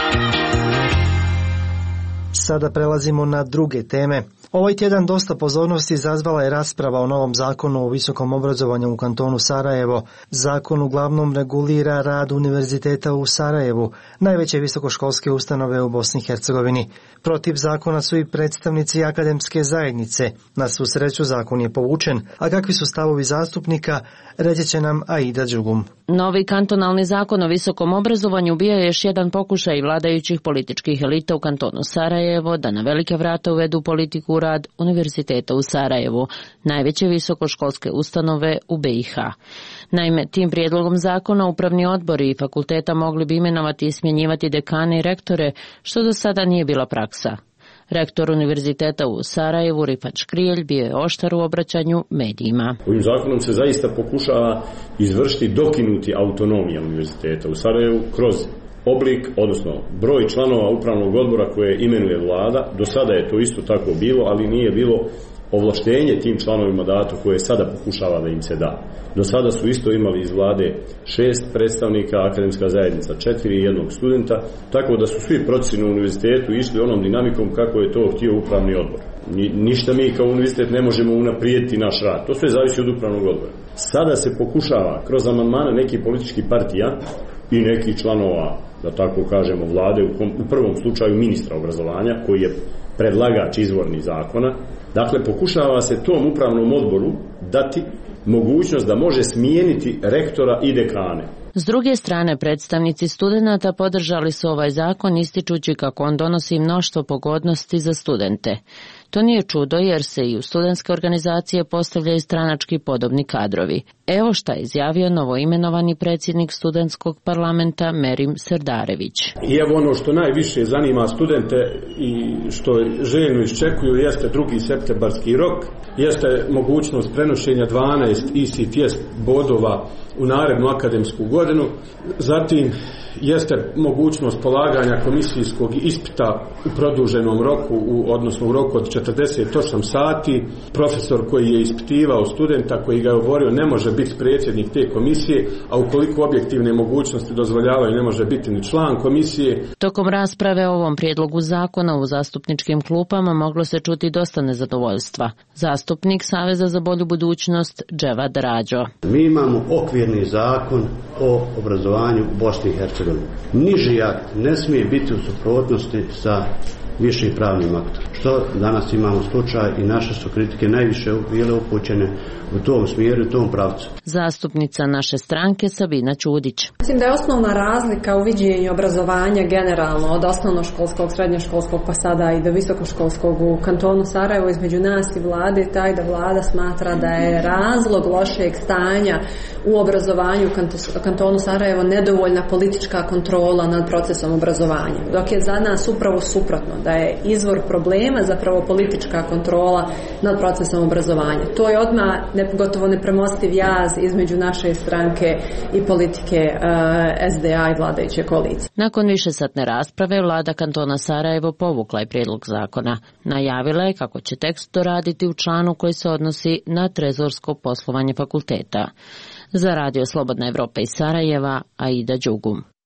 Sada prelazimo na druge teme. Ovaj tjedan dosta pozornosti izazvala je rasprava o novom zakonu o visokom obrazovanju u kantonu Sarajevo. Zakon uglavnom regulira rad univerziteta u Sarajevu, najveće visokoškolske ustanove u Bosni i Hercegovini. Protiv zakona su i predstavnici akademske zajednice. Na svu sreću zakon je povučen, a kakvi su stavovi zastupnika, reći će nam Aida Đugum. Novi kantonalni zakon o visokom obrazovanju bio je još jedan pokušaj vladajućih političkih elita u kantonu Sarajevo da na velike vrata uvedu politiku u rad Univerziteta u Sarajevu, najveće visokoškolske ustanove u B i H. Naime, tim prijedlogom zakona upravni odbori i fakulteta mogli bi imenovati i smjenjivati dekane i rektore, što do sada nije bila praksa. Rektor Univerziteta u Sarajevu, Rifat Škrijelj, bio je oštar u obraćanju medijima. Ovim zakonom se zaista pokušava izvršiti dokinuti autonomija Univerziteta u Sarajevu kroz oblik, odnosno broj članova upravnog odbora koje imenuje vlada. Do sada je to isto tako bilo, ali nije bilo ovlaštenje tim članovima dato koje sada pokušava da im se da. Do sada su isto imali iz vlade šest predstavnika, akademska zajednica četiri i jednog studenta, tako da su svi procesi na univerzitetu išli onom dinamikom kako je to htio upravni odbor. Ni, ništa mi kao univerzitet ne možemo unaprijediti naš rad. To sve zavisi od upravnog odbora. Sada se pokušava kroz amandmane nekih političkih partija i nekih članova, da tako kažemo, vlade, u, kom, u prvom slučaju ministra obrazovanja, koji je predlagač izvornih zakona. Dakle, pokušava se tom upravnom odboru dati mogućnost da može smijeniti rektora i dekane. S druge strane, predstavnici studenata podržali su ovaj zakon ističući kako on donosi mnoštvo pogodnosti za studente. To nije čudo jer se i u studentske organizacije postavljaju stranački podobni kadrovi. Evo šta je izjavio novoimenovani predsjednik studentskog parlamenta Merim Serdarević. I evo ono što najviše zanima studente i što željno iščekuju jeste drugi septembarski rok, jeste mogućnost prenošenja dvanaest I C T S bodova u narednu akademsku godinu, zatim jeste mogućnost polaganja komisijskog ispita u produženom roku, u, odnosno u roku od četrdeset osam sati. Profesor koji je ispitivao studenta, koji ga je oborio, ne može biti predsjednik te komisije, a ukoliko objektivne mogućnosti dozvoljavaju, ne može biti ni član komisije. Tokom rasprave o ovom prijedlogu zakona u zastupničkim klupama moglo se čuti dosta nezadovoljstva. Zastupnik Saveza za bolju budućnost Dževad Rađo. Mi imamo okvirni zakon o obrazovanju u Bosni i Hercegovini. Niži akt ne smije biti u suprotnosti sa višim pravnim aktom. Što danas imamo slučaj i naše su kritike najviše bile upućene u tom smjeru i tom pravcu. Zastupnica naše stranke Sabina Ćudić. Mislim da je osnovna razlika u viđenju obrazovanja generalno od osnovnoškolskog, srednjoškolskog pa sada i do visokoškolskog u kantonu Sarajevo između nas i vlade taj da vlada smatra da je razlog lošeg stanja u obrazovanju u kantonu Sarajevo nedovoljna politička kontrola nad procesom obrazovanja. Dok je za nas upravo suprotno, da je izvor problema zapravo politička kontrola nad procesom obrazovanja. To je odmah ne, gotovo nepremostiv jaz između naše stranke i politike uh, S D A i vladajuće koalicije. Nakon višesatne rasprave vlada kantona Sarajevo povukla je prijedlog zakona. Najavila je kako će tekst doraditi u članu koji se odnosi na trezorsko poslovanje fakulteta. Za Radio Slobodna Evropa iz Sarajeva, Aida Đugum.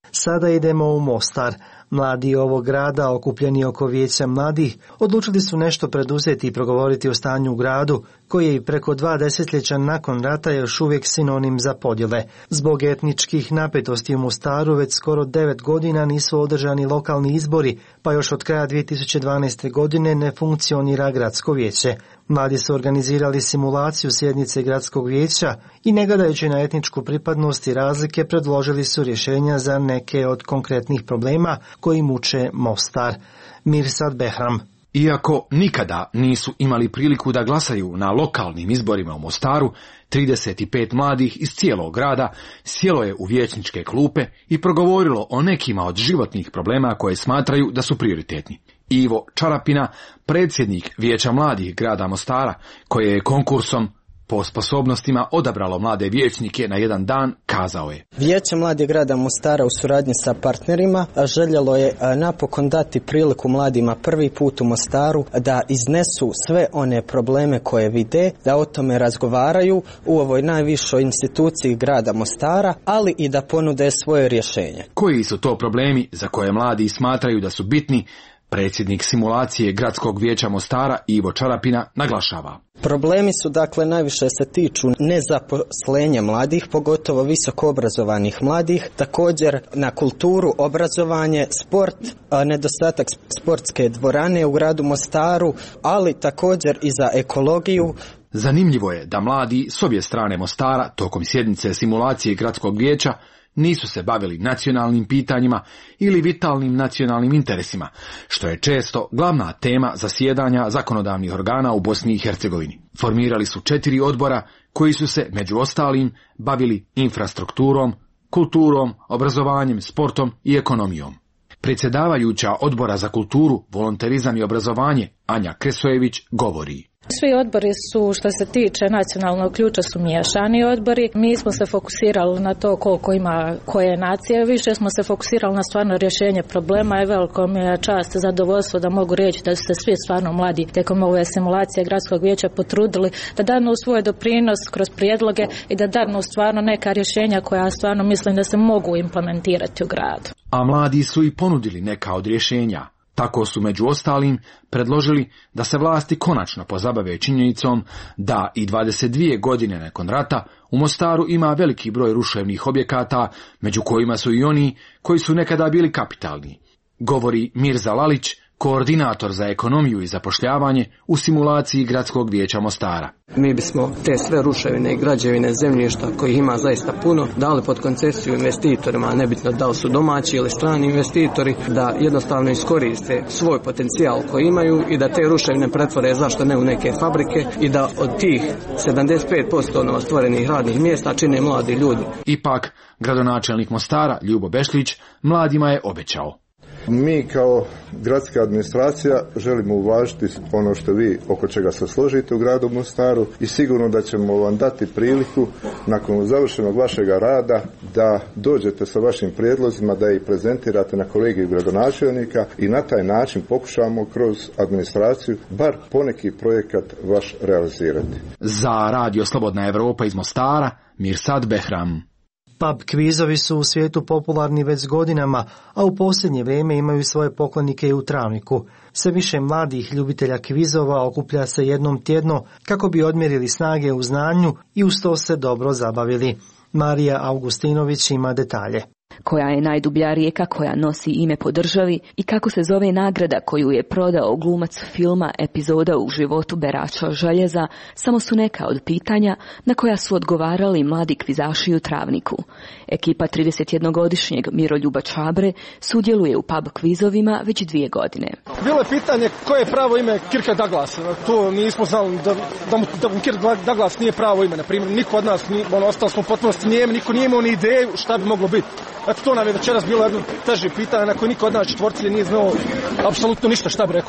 Sada idemo u Mostar. Mladi ovog grada, okupljeni oko vijeća mladih, odlučili su nešto preduzeti i progovoriti o stanju u gradu, koji je i preko dva desetljeća nakon rata još uvijek sinonim za podjele. Zbog etničkih napetosti u Mostaru već skoro devet godina nisu održani lokalni izbori, pa još od kraja dvije tisuće dvanaeste. godine ne funkcionira gradsko vijeće. Mladi su organizirali simulaciju sjednice gradskog vijeća i ne gledajući na etničku pripadnost i razlike predložili su rješenja za neke od konkretnih problema koji muče Mostar. Mirsad Behram. Iako nikada nisu imali priliku da glasaju na lokalnim izborima u Mostaru, trideset pet mladih iz cijelog grada sjelo je u vijećničke klupe i progovorilo o nekima od životnih problema koje smatraju da su prioritetni. Ivo Čarapina, predsjednik Vijeća mladih grada Mostara, koje je konkursom po sposobnostima odabralo mlade vijećnike na jedan dan, kazao je: Vijeće mladih grada Mostara u suradnji sa partnerima željelo je napokon dati priliku mladima prvi put u Mostaru da iznesu sve one probleme koje vide, da o tome razgovaraju u ovoj najvišoj instituciji grada Mostara, ali i da ponude svoje rješenje. Koji su to problemi za koje mladi smatraju da su bitni? Predsjednik simulacije gradskog vijeća Mostara Ivo Čarapina naglašava: Problemi su dakle najviše se tiču nezaposlenja mladih, pogotovo visoko obrazovanih mladih, također na kulturu, obrazovanje, sport, nedostatak sportske dvorane u gradu Mostaru, ali također i za ekologiju. Zanimljivo je da mladi s obje strane Mostara tokom sjednice simulacije gradskog vijeća nisu se bavili nacionalnim pitanjima ili vitalnim nacionalnim interesima, što je često glavna tema zasjedanja zakonodavnih organa u Bosni i Hercegovini. Formirali su četiri odbora koji su se, među ostalim, bavili infrastrukturom, kulturom, obrazovanjem, sportom i ekonomijom. Predsjedavajuća odbora za kulturu, volonterizam i obrazovanje Anja Kresojević govori: Svi odbori su, što se tiče nacionalnog ključa, su miješani odbori. Mi smo se fokusirali na to koliko ima koje nacije, više smo se fokusirali na stvarno rješenje problema i veliko mi je čast i zadovoljstvo da mogu reći da su se svi stvarno mladi tijekom ove simulacije gradskog vijeća potrudili da danu svoj doprinos kroz prijedloge i da danu stvarno neka rješenja koja stvarno mislim da se mogu implementirati u gradu. A mladi su i ponudili neka od rješenja. Tako su među ostalim predložili da se vlasti konačno pozabave činjenicom da i dvadeset dvije godine nakon rata u Mostaru ima veliki broj ruševnih objekata, među kojima su i oni koji su nekada bili kapitalni. Govori Mirza Lalić, koordinator za ekonomiju i zapošljavanje u simulaciji gradskog vijeća Mostara. Mi bismo te sve ruševine i građevine zemljišta, kojih ima zaista puno, dali pod koncesiju investitorima, nebitno da li su domaći ili strani investitori, da jednostavno iskoriste svoj potencijal koji imaju i da te ruševine pretvore, zašto ne, u neke fabrike i da od tih sedamdeset pet posto novostvorenih radnih mjesta čine mladi ljudi. Ipak, gradonačelnik Mostara Ljubo Bešlić mladima je obećao: Mi kao gradska administracija želimo uvažiti ono što vi oko čega se složite u gradu Mostaru i sigurno da ćemo vam dati priliku nakon završenog vašega rada da dođete sa vašim prijedlozima, da ih prezentirate na kolegiju gradonačelnika i na taj način pokušamo kroz administraciju bar poneki projekat vaš realizirati. Za Radio Slobodna Evropa iz Mostara, Mirsad Behram. Pub kvizovi su u svijetu popularni već godinama, a u posljednje vrijeme imaju svoje poklonike i u Travniku. Sve više mladih ljubitelja kvizova okuplja se jednom tjedno kako bi odmjerili snage u znanju i uz to se dobro zabavili. Marija Augustinović ima detalje. Koja je najdublja rijeka koja nosi ime po državi i kako se zove nagrada koju je prodao glumac filma Epizoda u životu berača željeza, samo su neka od pitanja na koja su odgovarali mladi kvizaši u Travniku. Ekipa tridesetjednogodišnjeg Miroljuba Čabre sudjeluje u pub kvizovima već dvije godine. Bilo je pitanje koje je pravo ime Kirka Douglasa. To nismo znali da, da mu, da mu Kirk Douglas nije pravo ime. Na primjer, niko od nas, ni, ono, ostali smo potpuno nijemi, niko nije imao ni ideju šta bi moglo biti. Eto, to nam je večeras bilo jedno teže pitanje na koje niko od nas četvorci nije znao apsolutno ništa šta bi rekao. U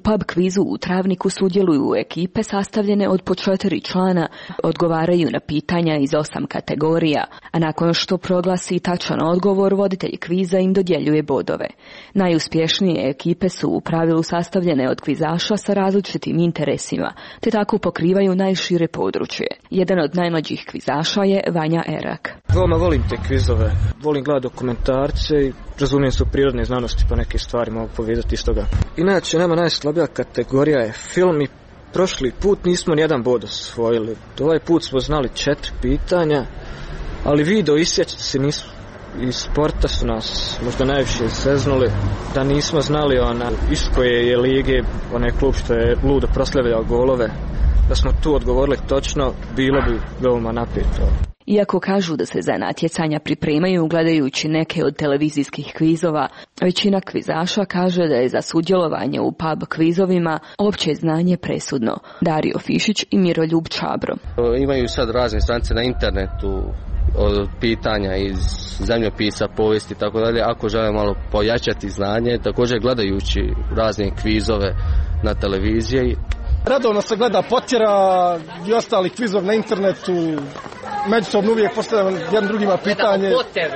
pub kvizu u Travniku sudjeluju ekipe sastavljene od po četiri člana, odgovaraju na pitanja iz osam kategorija, a nakon što proglasi tačan odgovor, voditelj kviza im dodjeljuje bodove. Najuspješnije ekipe su u pravilu sastavljene od kvizaša sa različitim interesima, te tako pokrivaju najšire područje. Jedan od najmlađih kvizaša je Vanja Erak. Veoma volim te kvizove, volim gledati dokumentarce i razumijem se u prirodne znanosti, pa neke stvari mogu povezati iz toga. Inače, nama najslabija kategorija je film i prošli put nismo nijedan bod osvojili. Ovaj put smo znali četiri pitanja, ali video isjećate se nisu. Iz sporta su nas možda najviše seznuli, da nismo znali ona, iz koje je lige, onaj klub što je ludo proslavljao golove, da smo tu odgovorili točno, bilo bi veoma napeto. Iako kažu da se za natjecanja pripremaju gledajući neke od televizijskih kvizova, većina kvizaša kaže da je za sudjelovanje u pub kvizovima opće znanje presudno. Dario Fišić i Miroljub Čabro. Imaju sad razne stranice na internetu od pitanja iz zemljopisa, povijesti i tako dalje. Ako žele malo pojačati znanje, također gledajući razne kvizove na televiziji. Redovno se gleda Potjera i ostali kvizov na internetu. Međusobno uvijek postavljam jednim drugima pitanje.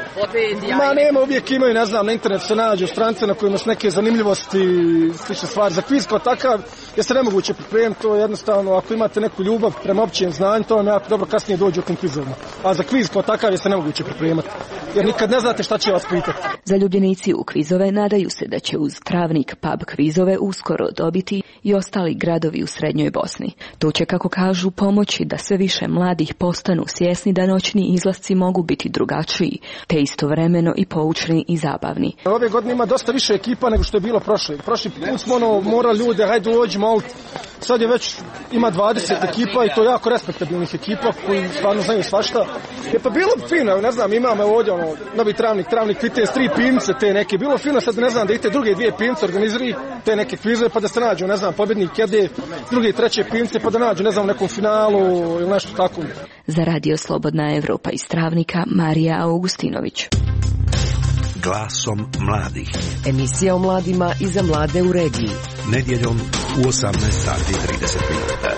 Ma nema, uvijek imaju, ne znam, na internetu se nađu stranice na kojima su neke zanimljivosti, slične stvari. Za kviz kao takav je se nemoguće pripremiti, to je jednostavno, ako imate neku ljubav prema općem znanju, to vam jako dobro kasnije dođe u tim kvizovima. A za kviz kao takav je se nemoguće pripremati, jer nikad ne znate šta će vas pitati. Zaljubljenici u kvizove nadaju se da će uz Travnik pub kvizove uskoro dobiti i ostali gradovi u Srednjoj Bosni. To će, kako kažu, pomoći da sve više mladih postanu svjesni da noćni izlasci mogu biti drugačiji, te istovremeno i poučni i zabavni. Ove godine ima dosta više ekipa nego što je bilo prošle. Prošli put smo ono, morali ljude, hajde uđi malo. Sad je već ima dvadeset ekipa i to jako respektabilnih ekipa koji stvarno znaju svašta. Je pa bilo bi fino, ne znam, imamo ovdje ono, Novi Travnik, Travnik Vitez, tri pimce te neke. Bilo fino, sad ne znam, da i te druge dvije pimce organiziri te neke kvizove pa da se nađu, ne znam, pobjednik jede, druge i treće pimce pa da nađu, ne znam, u nekom finalu ili nešto tako. Za Radio Slobodna Evropa iz Travnika, Marija Augustinović. Glasom mladih. Emisija o mladima i za mlade u regiji. Nedjeljom u osamnaest sati i trideset minuta.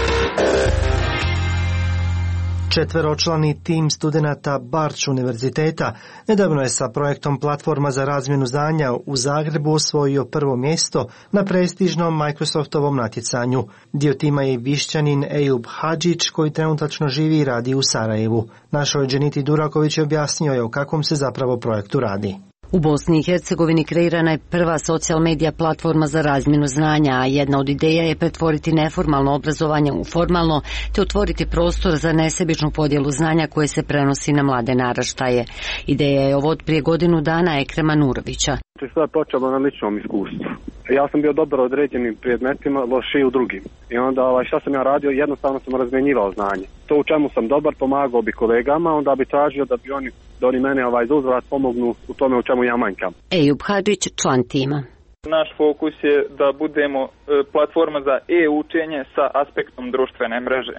Četveročlani tim studenata Barč univerziteta nedavno je sa projektom Platforma za razmjenu znanja u Zagrebu osvojio prvo mjesto na prestižnom Microsoftovom natjecanju. Dio tima je i Bišćanin Ejub Hadžić koji trenutačno živi i radi u Sarajevu. Našoj Dženiti Duraković objasnio je o kakvom se zapravo projektu radi. U Bosni i Hercegovini kreirana je prva social medija platforma za razmjenu znanja, a jedna od ideja je pretvoriti neformalno obrazovanje u formalno, te otvoriti prostor za nesebičnu podjelu znanja koje se prenosi na mlade naraštaje. Ideja je ovo od prije godinu dana Ekrema Nurovića. Sve je počelo na ličnom iskustvu. Ja sam bio dobar u određenim predmetima, lošiji u drugim. I onda ovaj, šta sam ja radio, jednostavno sam razmjenjivao znanje. To u čemu sam dobar, pomagao bi kolegama, onda bi tražio da bi oni, da oni mene ovaj, za uzvrat pomognu u tome u čemu ja manjkam. Ejub Hadžić, član tima. Naš fokus je da budemo e, platforma za e-učenje sa aspektom društvene mreže. E,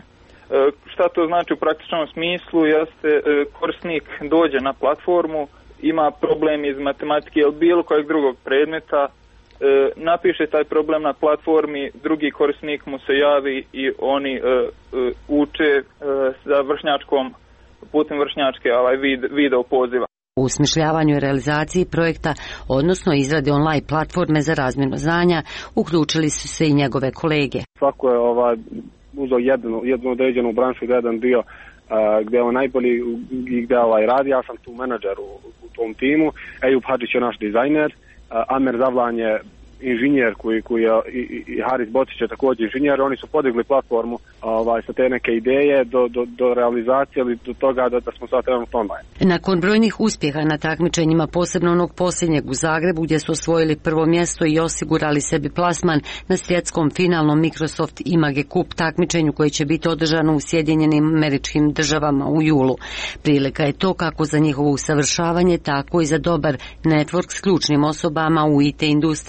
šta to znači u praktičnom smislu? Jeste e, korisnik dođe na platformu, ima problem iz matematike ili bilo kojeg drugog predmeta, e, napiše taj problem na platformi, drugi korisnik mu se javi i oni e, e, uče e, za vršnjačkom, putem vršnjačke ovaj, vid, video poziva. U smišljavanju i realizaciji projekta, odnosno izradi online platforme za razmjenu znanja, uključili su se i njegove kolege. Svako je ovaj, uzeo jednu, jednu određenu branšu, jedan dio Uh, gdje je on najbolji i gdje ovaj radi. Ja sam tu menadžer u, u tom timu. Ejub Hadžić je naš dizajner, uh, Amer Zavlan je inženjer koji, koji je, i, i Haris Bocić je također inženjer. Oni su podigli platformu ovaj, sa te neke ideje do, do, do realizacije ili do toga da, da smo sad trenutno online. Nakon brojnih uspjeha na takmičenjima, posebno onog posljednjeg u Zagrebu gdje su osvojili prvo mjesto i osigurali sebi plasman na svjetskom finalnom Microsoft Image Cup takmičenju koje će biti održano u Sjedinjenim Američkim Državama u julu. Prilika je to kako za njihovo usavršavanje, tako i za dobar network s ključnim osobama u I T industriji.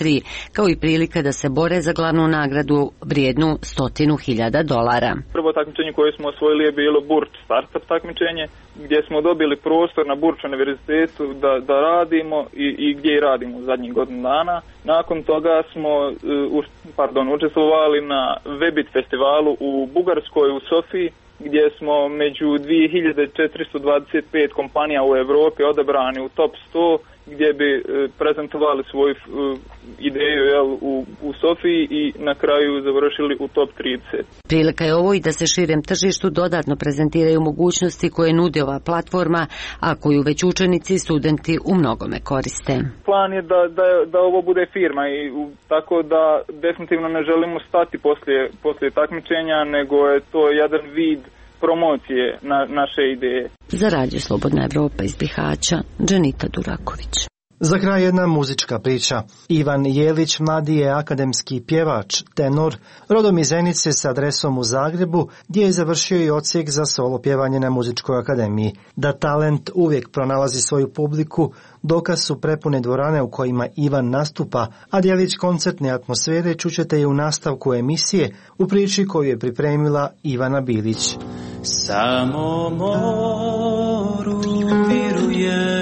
kao i prilika da se bore za glavnu nagradu vrijednu stotinu hiljada dolara. Prvo takmičenje koje smo osvojili je bilo Burč startup takmičenje, gdje smo dobili prostor na Burč univerzitetu da, da radimo i, i gdje i radimo u zadnjih godinu dana. Nakon toga smo uh, pardon, učestvovali na Webit festivalu u Bugarskoj, u Sofiji, gdje smo među dvije hiljade četiristo dvadeset pet kompanija u Europi odabrani u top sto, gdje bi e, prezentovali svoju e, ideju jel, u, u Sofiji i na kraju završili u top trideset. Prilika je ovo i da se širem tržištu dodatno prezentiraju mogućnosti koje nudi ova platforma, a koju već učenici i studenti u mnogome koriste. Plan je da, da, da ovo bude firma i u, tako da definitivno ne želimo stati poslije, poslije takmičenja, nego je to jedan vid promocije na naše ideje. Za Radio Slobodna Evropa iz Bihaća, Dženita Duraković. Za kraj jedna muzička priča. Ivan Jelić mladi je akademski pjevač, tenor, rodom iz Zenice s adresom u Zagrebu, gdje je završio i odsjek za solo pjevanje na muzičkoj akademiji. Da talent uvijek pronalazi svoju publiku, dokaz su prepune dvorane u kojima Ivan nastupa, a djelić koncertne atmosfere čućete i u nastavku emisije u priči koju je pripremila Ivana Bilić. Samo moru viruje,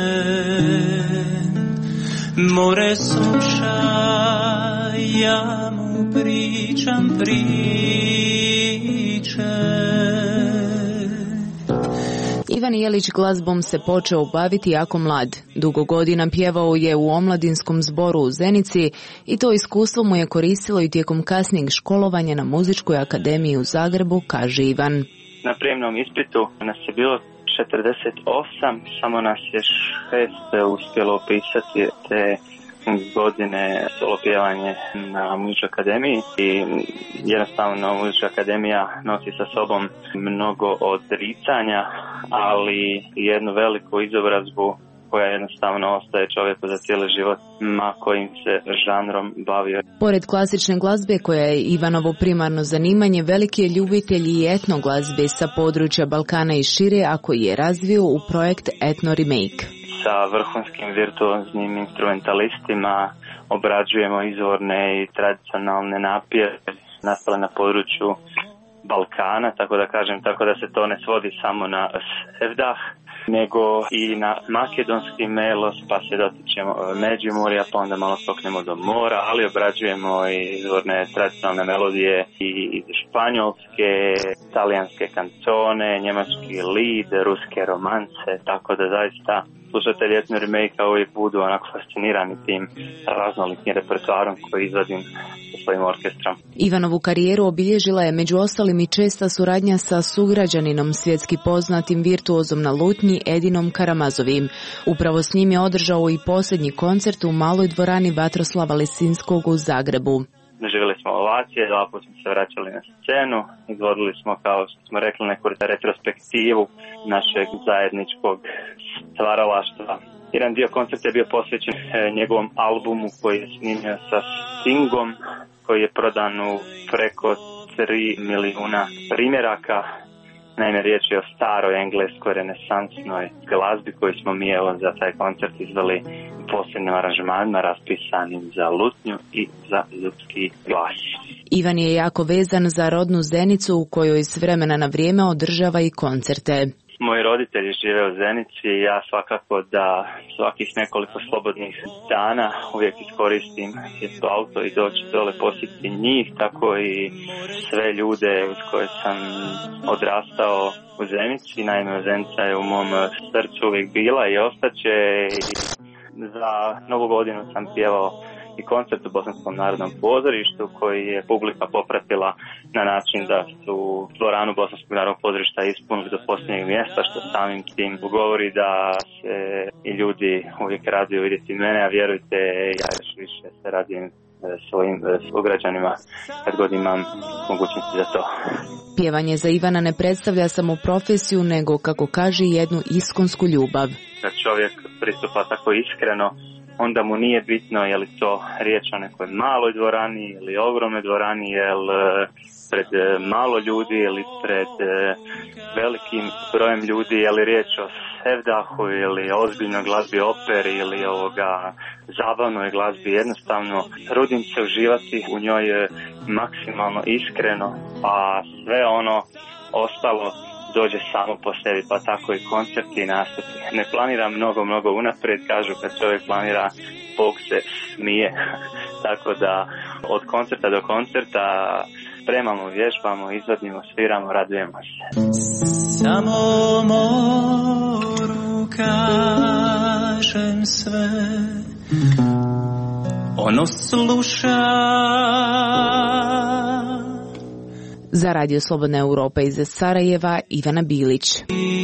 more sluša, ja mu pričam priče. Ivan Jelić glazbom se počeo baviti jako mlad. Dugo godina pjevao je u omladinskom zboru u Zenici i to iskustvo mu je koristilo i tijekom kasnijeg školovanja na muzičkoj akademiji u Zagrebu, kaže Ivan. Na prijemnom ispitu nas je bilo četrdeset osam, samo nas je šest uspjelo upisati te godine solo pjevanje na muzičkoj akademiji i jednostavno muzička akademija nosi sa sobom mnogo odricanja, ali jednu veliku izobrazbu koja jednostavno ostaje čovjeku za cijeli život, ma kojim se žanrom bavio. Pored klasične glazbe, koja je Ivanovo primarno zanimanje, veliki je ljubitelj i etno glazbe sa područja Balkana i šire, a koji je razvio u projekt Etno Remake. Sa vrhunskim virtuoznim instrumentalistima obrađujemo izvorne i tradicionalne napjeve nastale na području Balkana, tako da kažem, tako da se to ne svodi samo na sevdah, nego i na makedonski melos, pa se dotičemo Međimurja, pa onda malo skoknemo do mora, ali obrađujemo i izvorne tradicionalne melodije i španjolske, talijanske kancone, njemački lid, ruske romance, tako da zaista slušatelji Etno Remake-a uvijek budu onako fascinirani tim raznolikim repertoarom koji izvadim sa svojim orkestrom. Ivanovu karijeru obilježila je među ostalim i česta suradnja sa sugrađaninom, svjetski poznatim virtuozom na lutnji Edinom Karamazovim. Upravo s njim je održao i posljednji koncert u maloj dvorani Vatroslava Lisinskog u Zagrebu. Doživjeli smo ovacije, dva puta smo se vraćali na scenu, izvodili smo, kao što smo rekli, neku retrospektivu našeg zajedničkog stvaralaštva. Jedan dio koncerta je bio posvećen njegovom albumu koji je snimio sa Stingom, koji je prodan u preko tri milijuna primjeraka. Naime, riječ je o staroj engleskoj renesansnoj glazbi koju smo mi evo za taj koncert izveli posebnim aranžmanima raspisanim za lutnju i za ljudski glas. Ivan je jako vezan za rodnu Zenicu u kojoj s vremena na vrijeme održava i koncerte. Moji roditelji žive u Zenici i ja svakako da svakih nekoliko slobodnih dana uvijek iskoristim to auto i doći dole posjetiti njih, tako i sve ljude uz koje sam odrastao u Zenici. Naime, Zenica je u mom srcu uvijek bila i ostaće. Za Novu godinu sam pjevao i koncert u Bosanskom narodnom pozorištu koji je publika popratila na način da su dvoranu Bosanskog narodnog pozorišta ispunili do posljednjeg mjesta, što samim tim govori da se i ljudi uvijek raduju vidjeti mene, a vjerujte, ja još više se radim svojim sugrađanima kad god imam mogućnosti za to. Pjevanje za Ivana ne predstavlja samo profesiju, nego, kako kaže, jednu iskonsku ljubav. Kad čovjek pristupa tako iskreno, onda mu nije bitno je li to riječ o nekoj maloj dvorani ili ogromnoj dvorani, jer pred malo ljudi ili pred velikim brojem ljudi, je li riječ o sevdahu ili ozbiljnoj glazbi, operi ili ovoga zabavnoj glazbi. Jednostavno trudim se uživati u njoj maksimalno iskreno, a sve ono ostalo dođe samo po sebi, pa tako i koncerti i nastupi. Ne planiram mnogo, mnogo unaprijed, kažu kad čovjek planira, Bog se smije. Tako da od koncerta do koncerta spremamo, vježbamo, izvodimo, sviramo, radujemo se. Samo moru kažem sve, ono sluša. Za Radio Slobodna Europa iz Sarajeva, Ivana Bilić.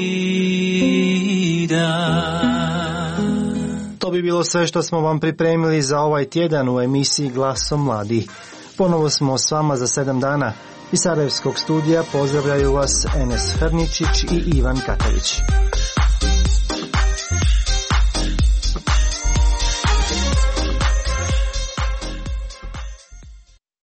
To bi bilo sve što smo vam pripremili za ovaj tjedan u emisiji Glasom mladih. Ponovo smo s vama za sedam dana. Iz Sarajevskog studija pozdravljaju vas Enes Hrničić i Ivan Katavić.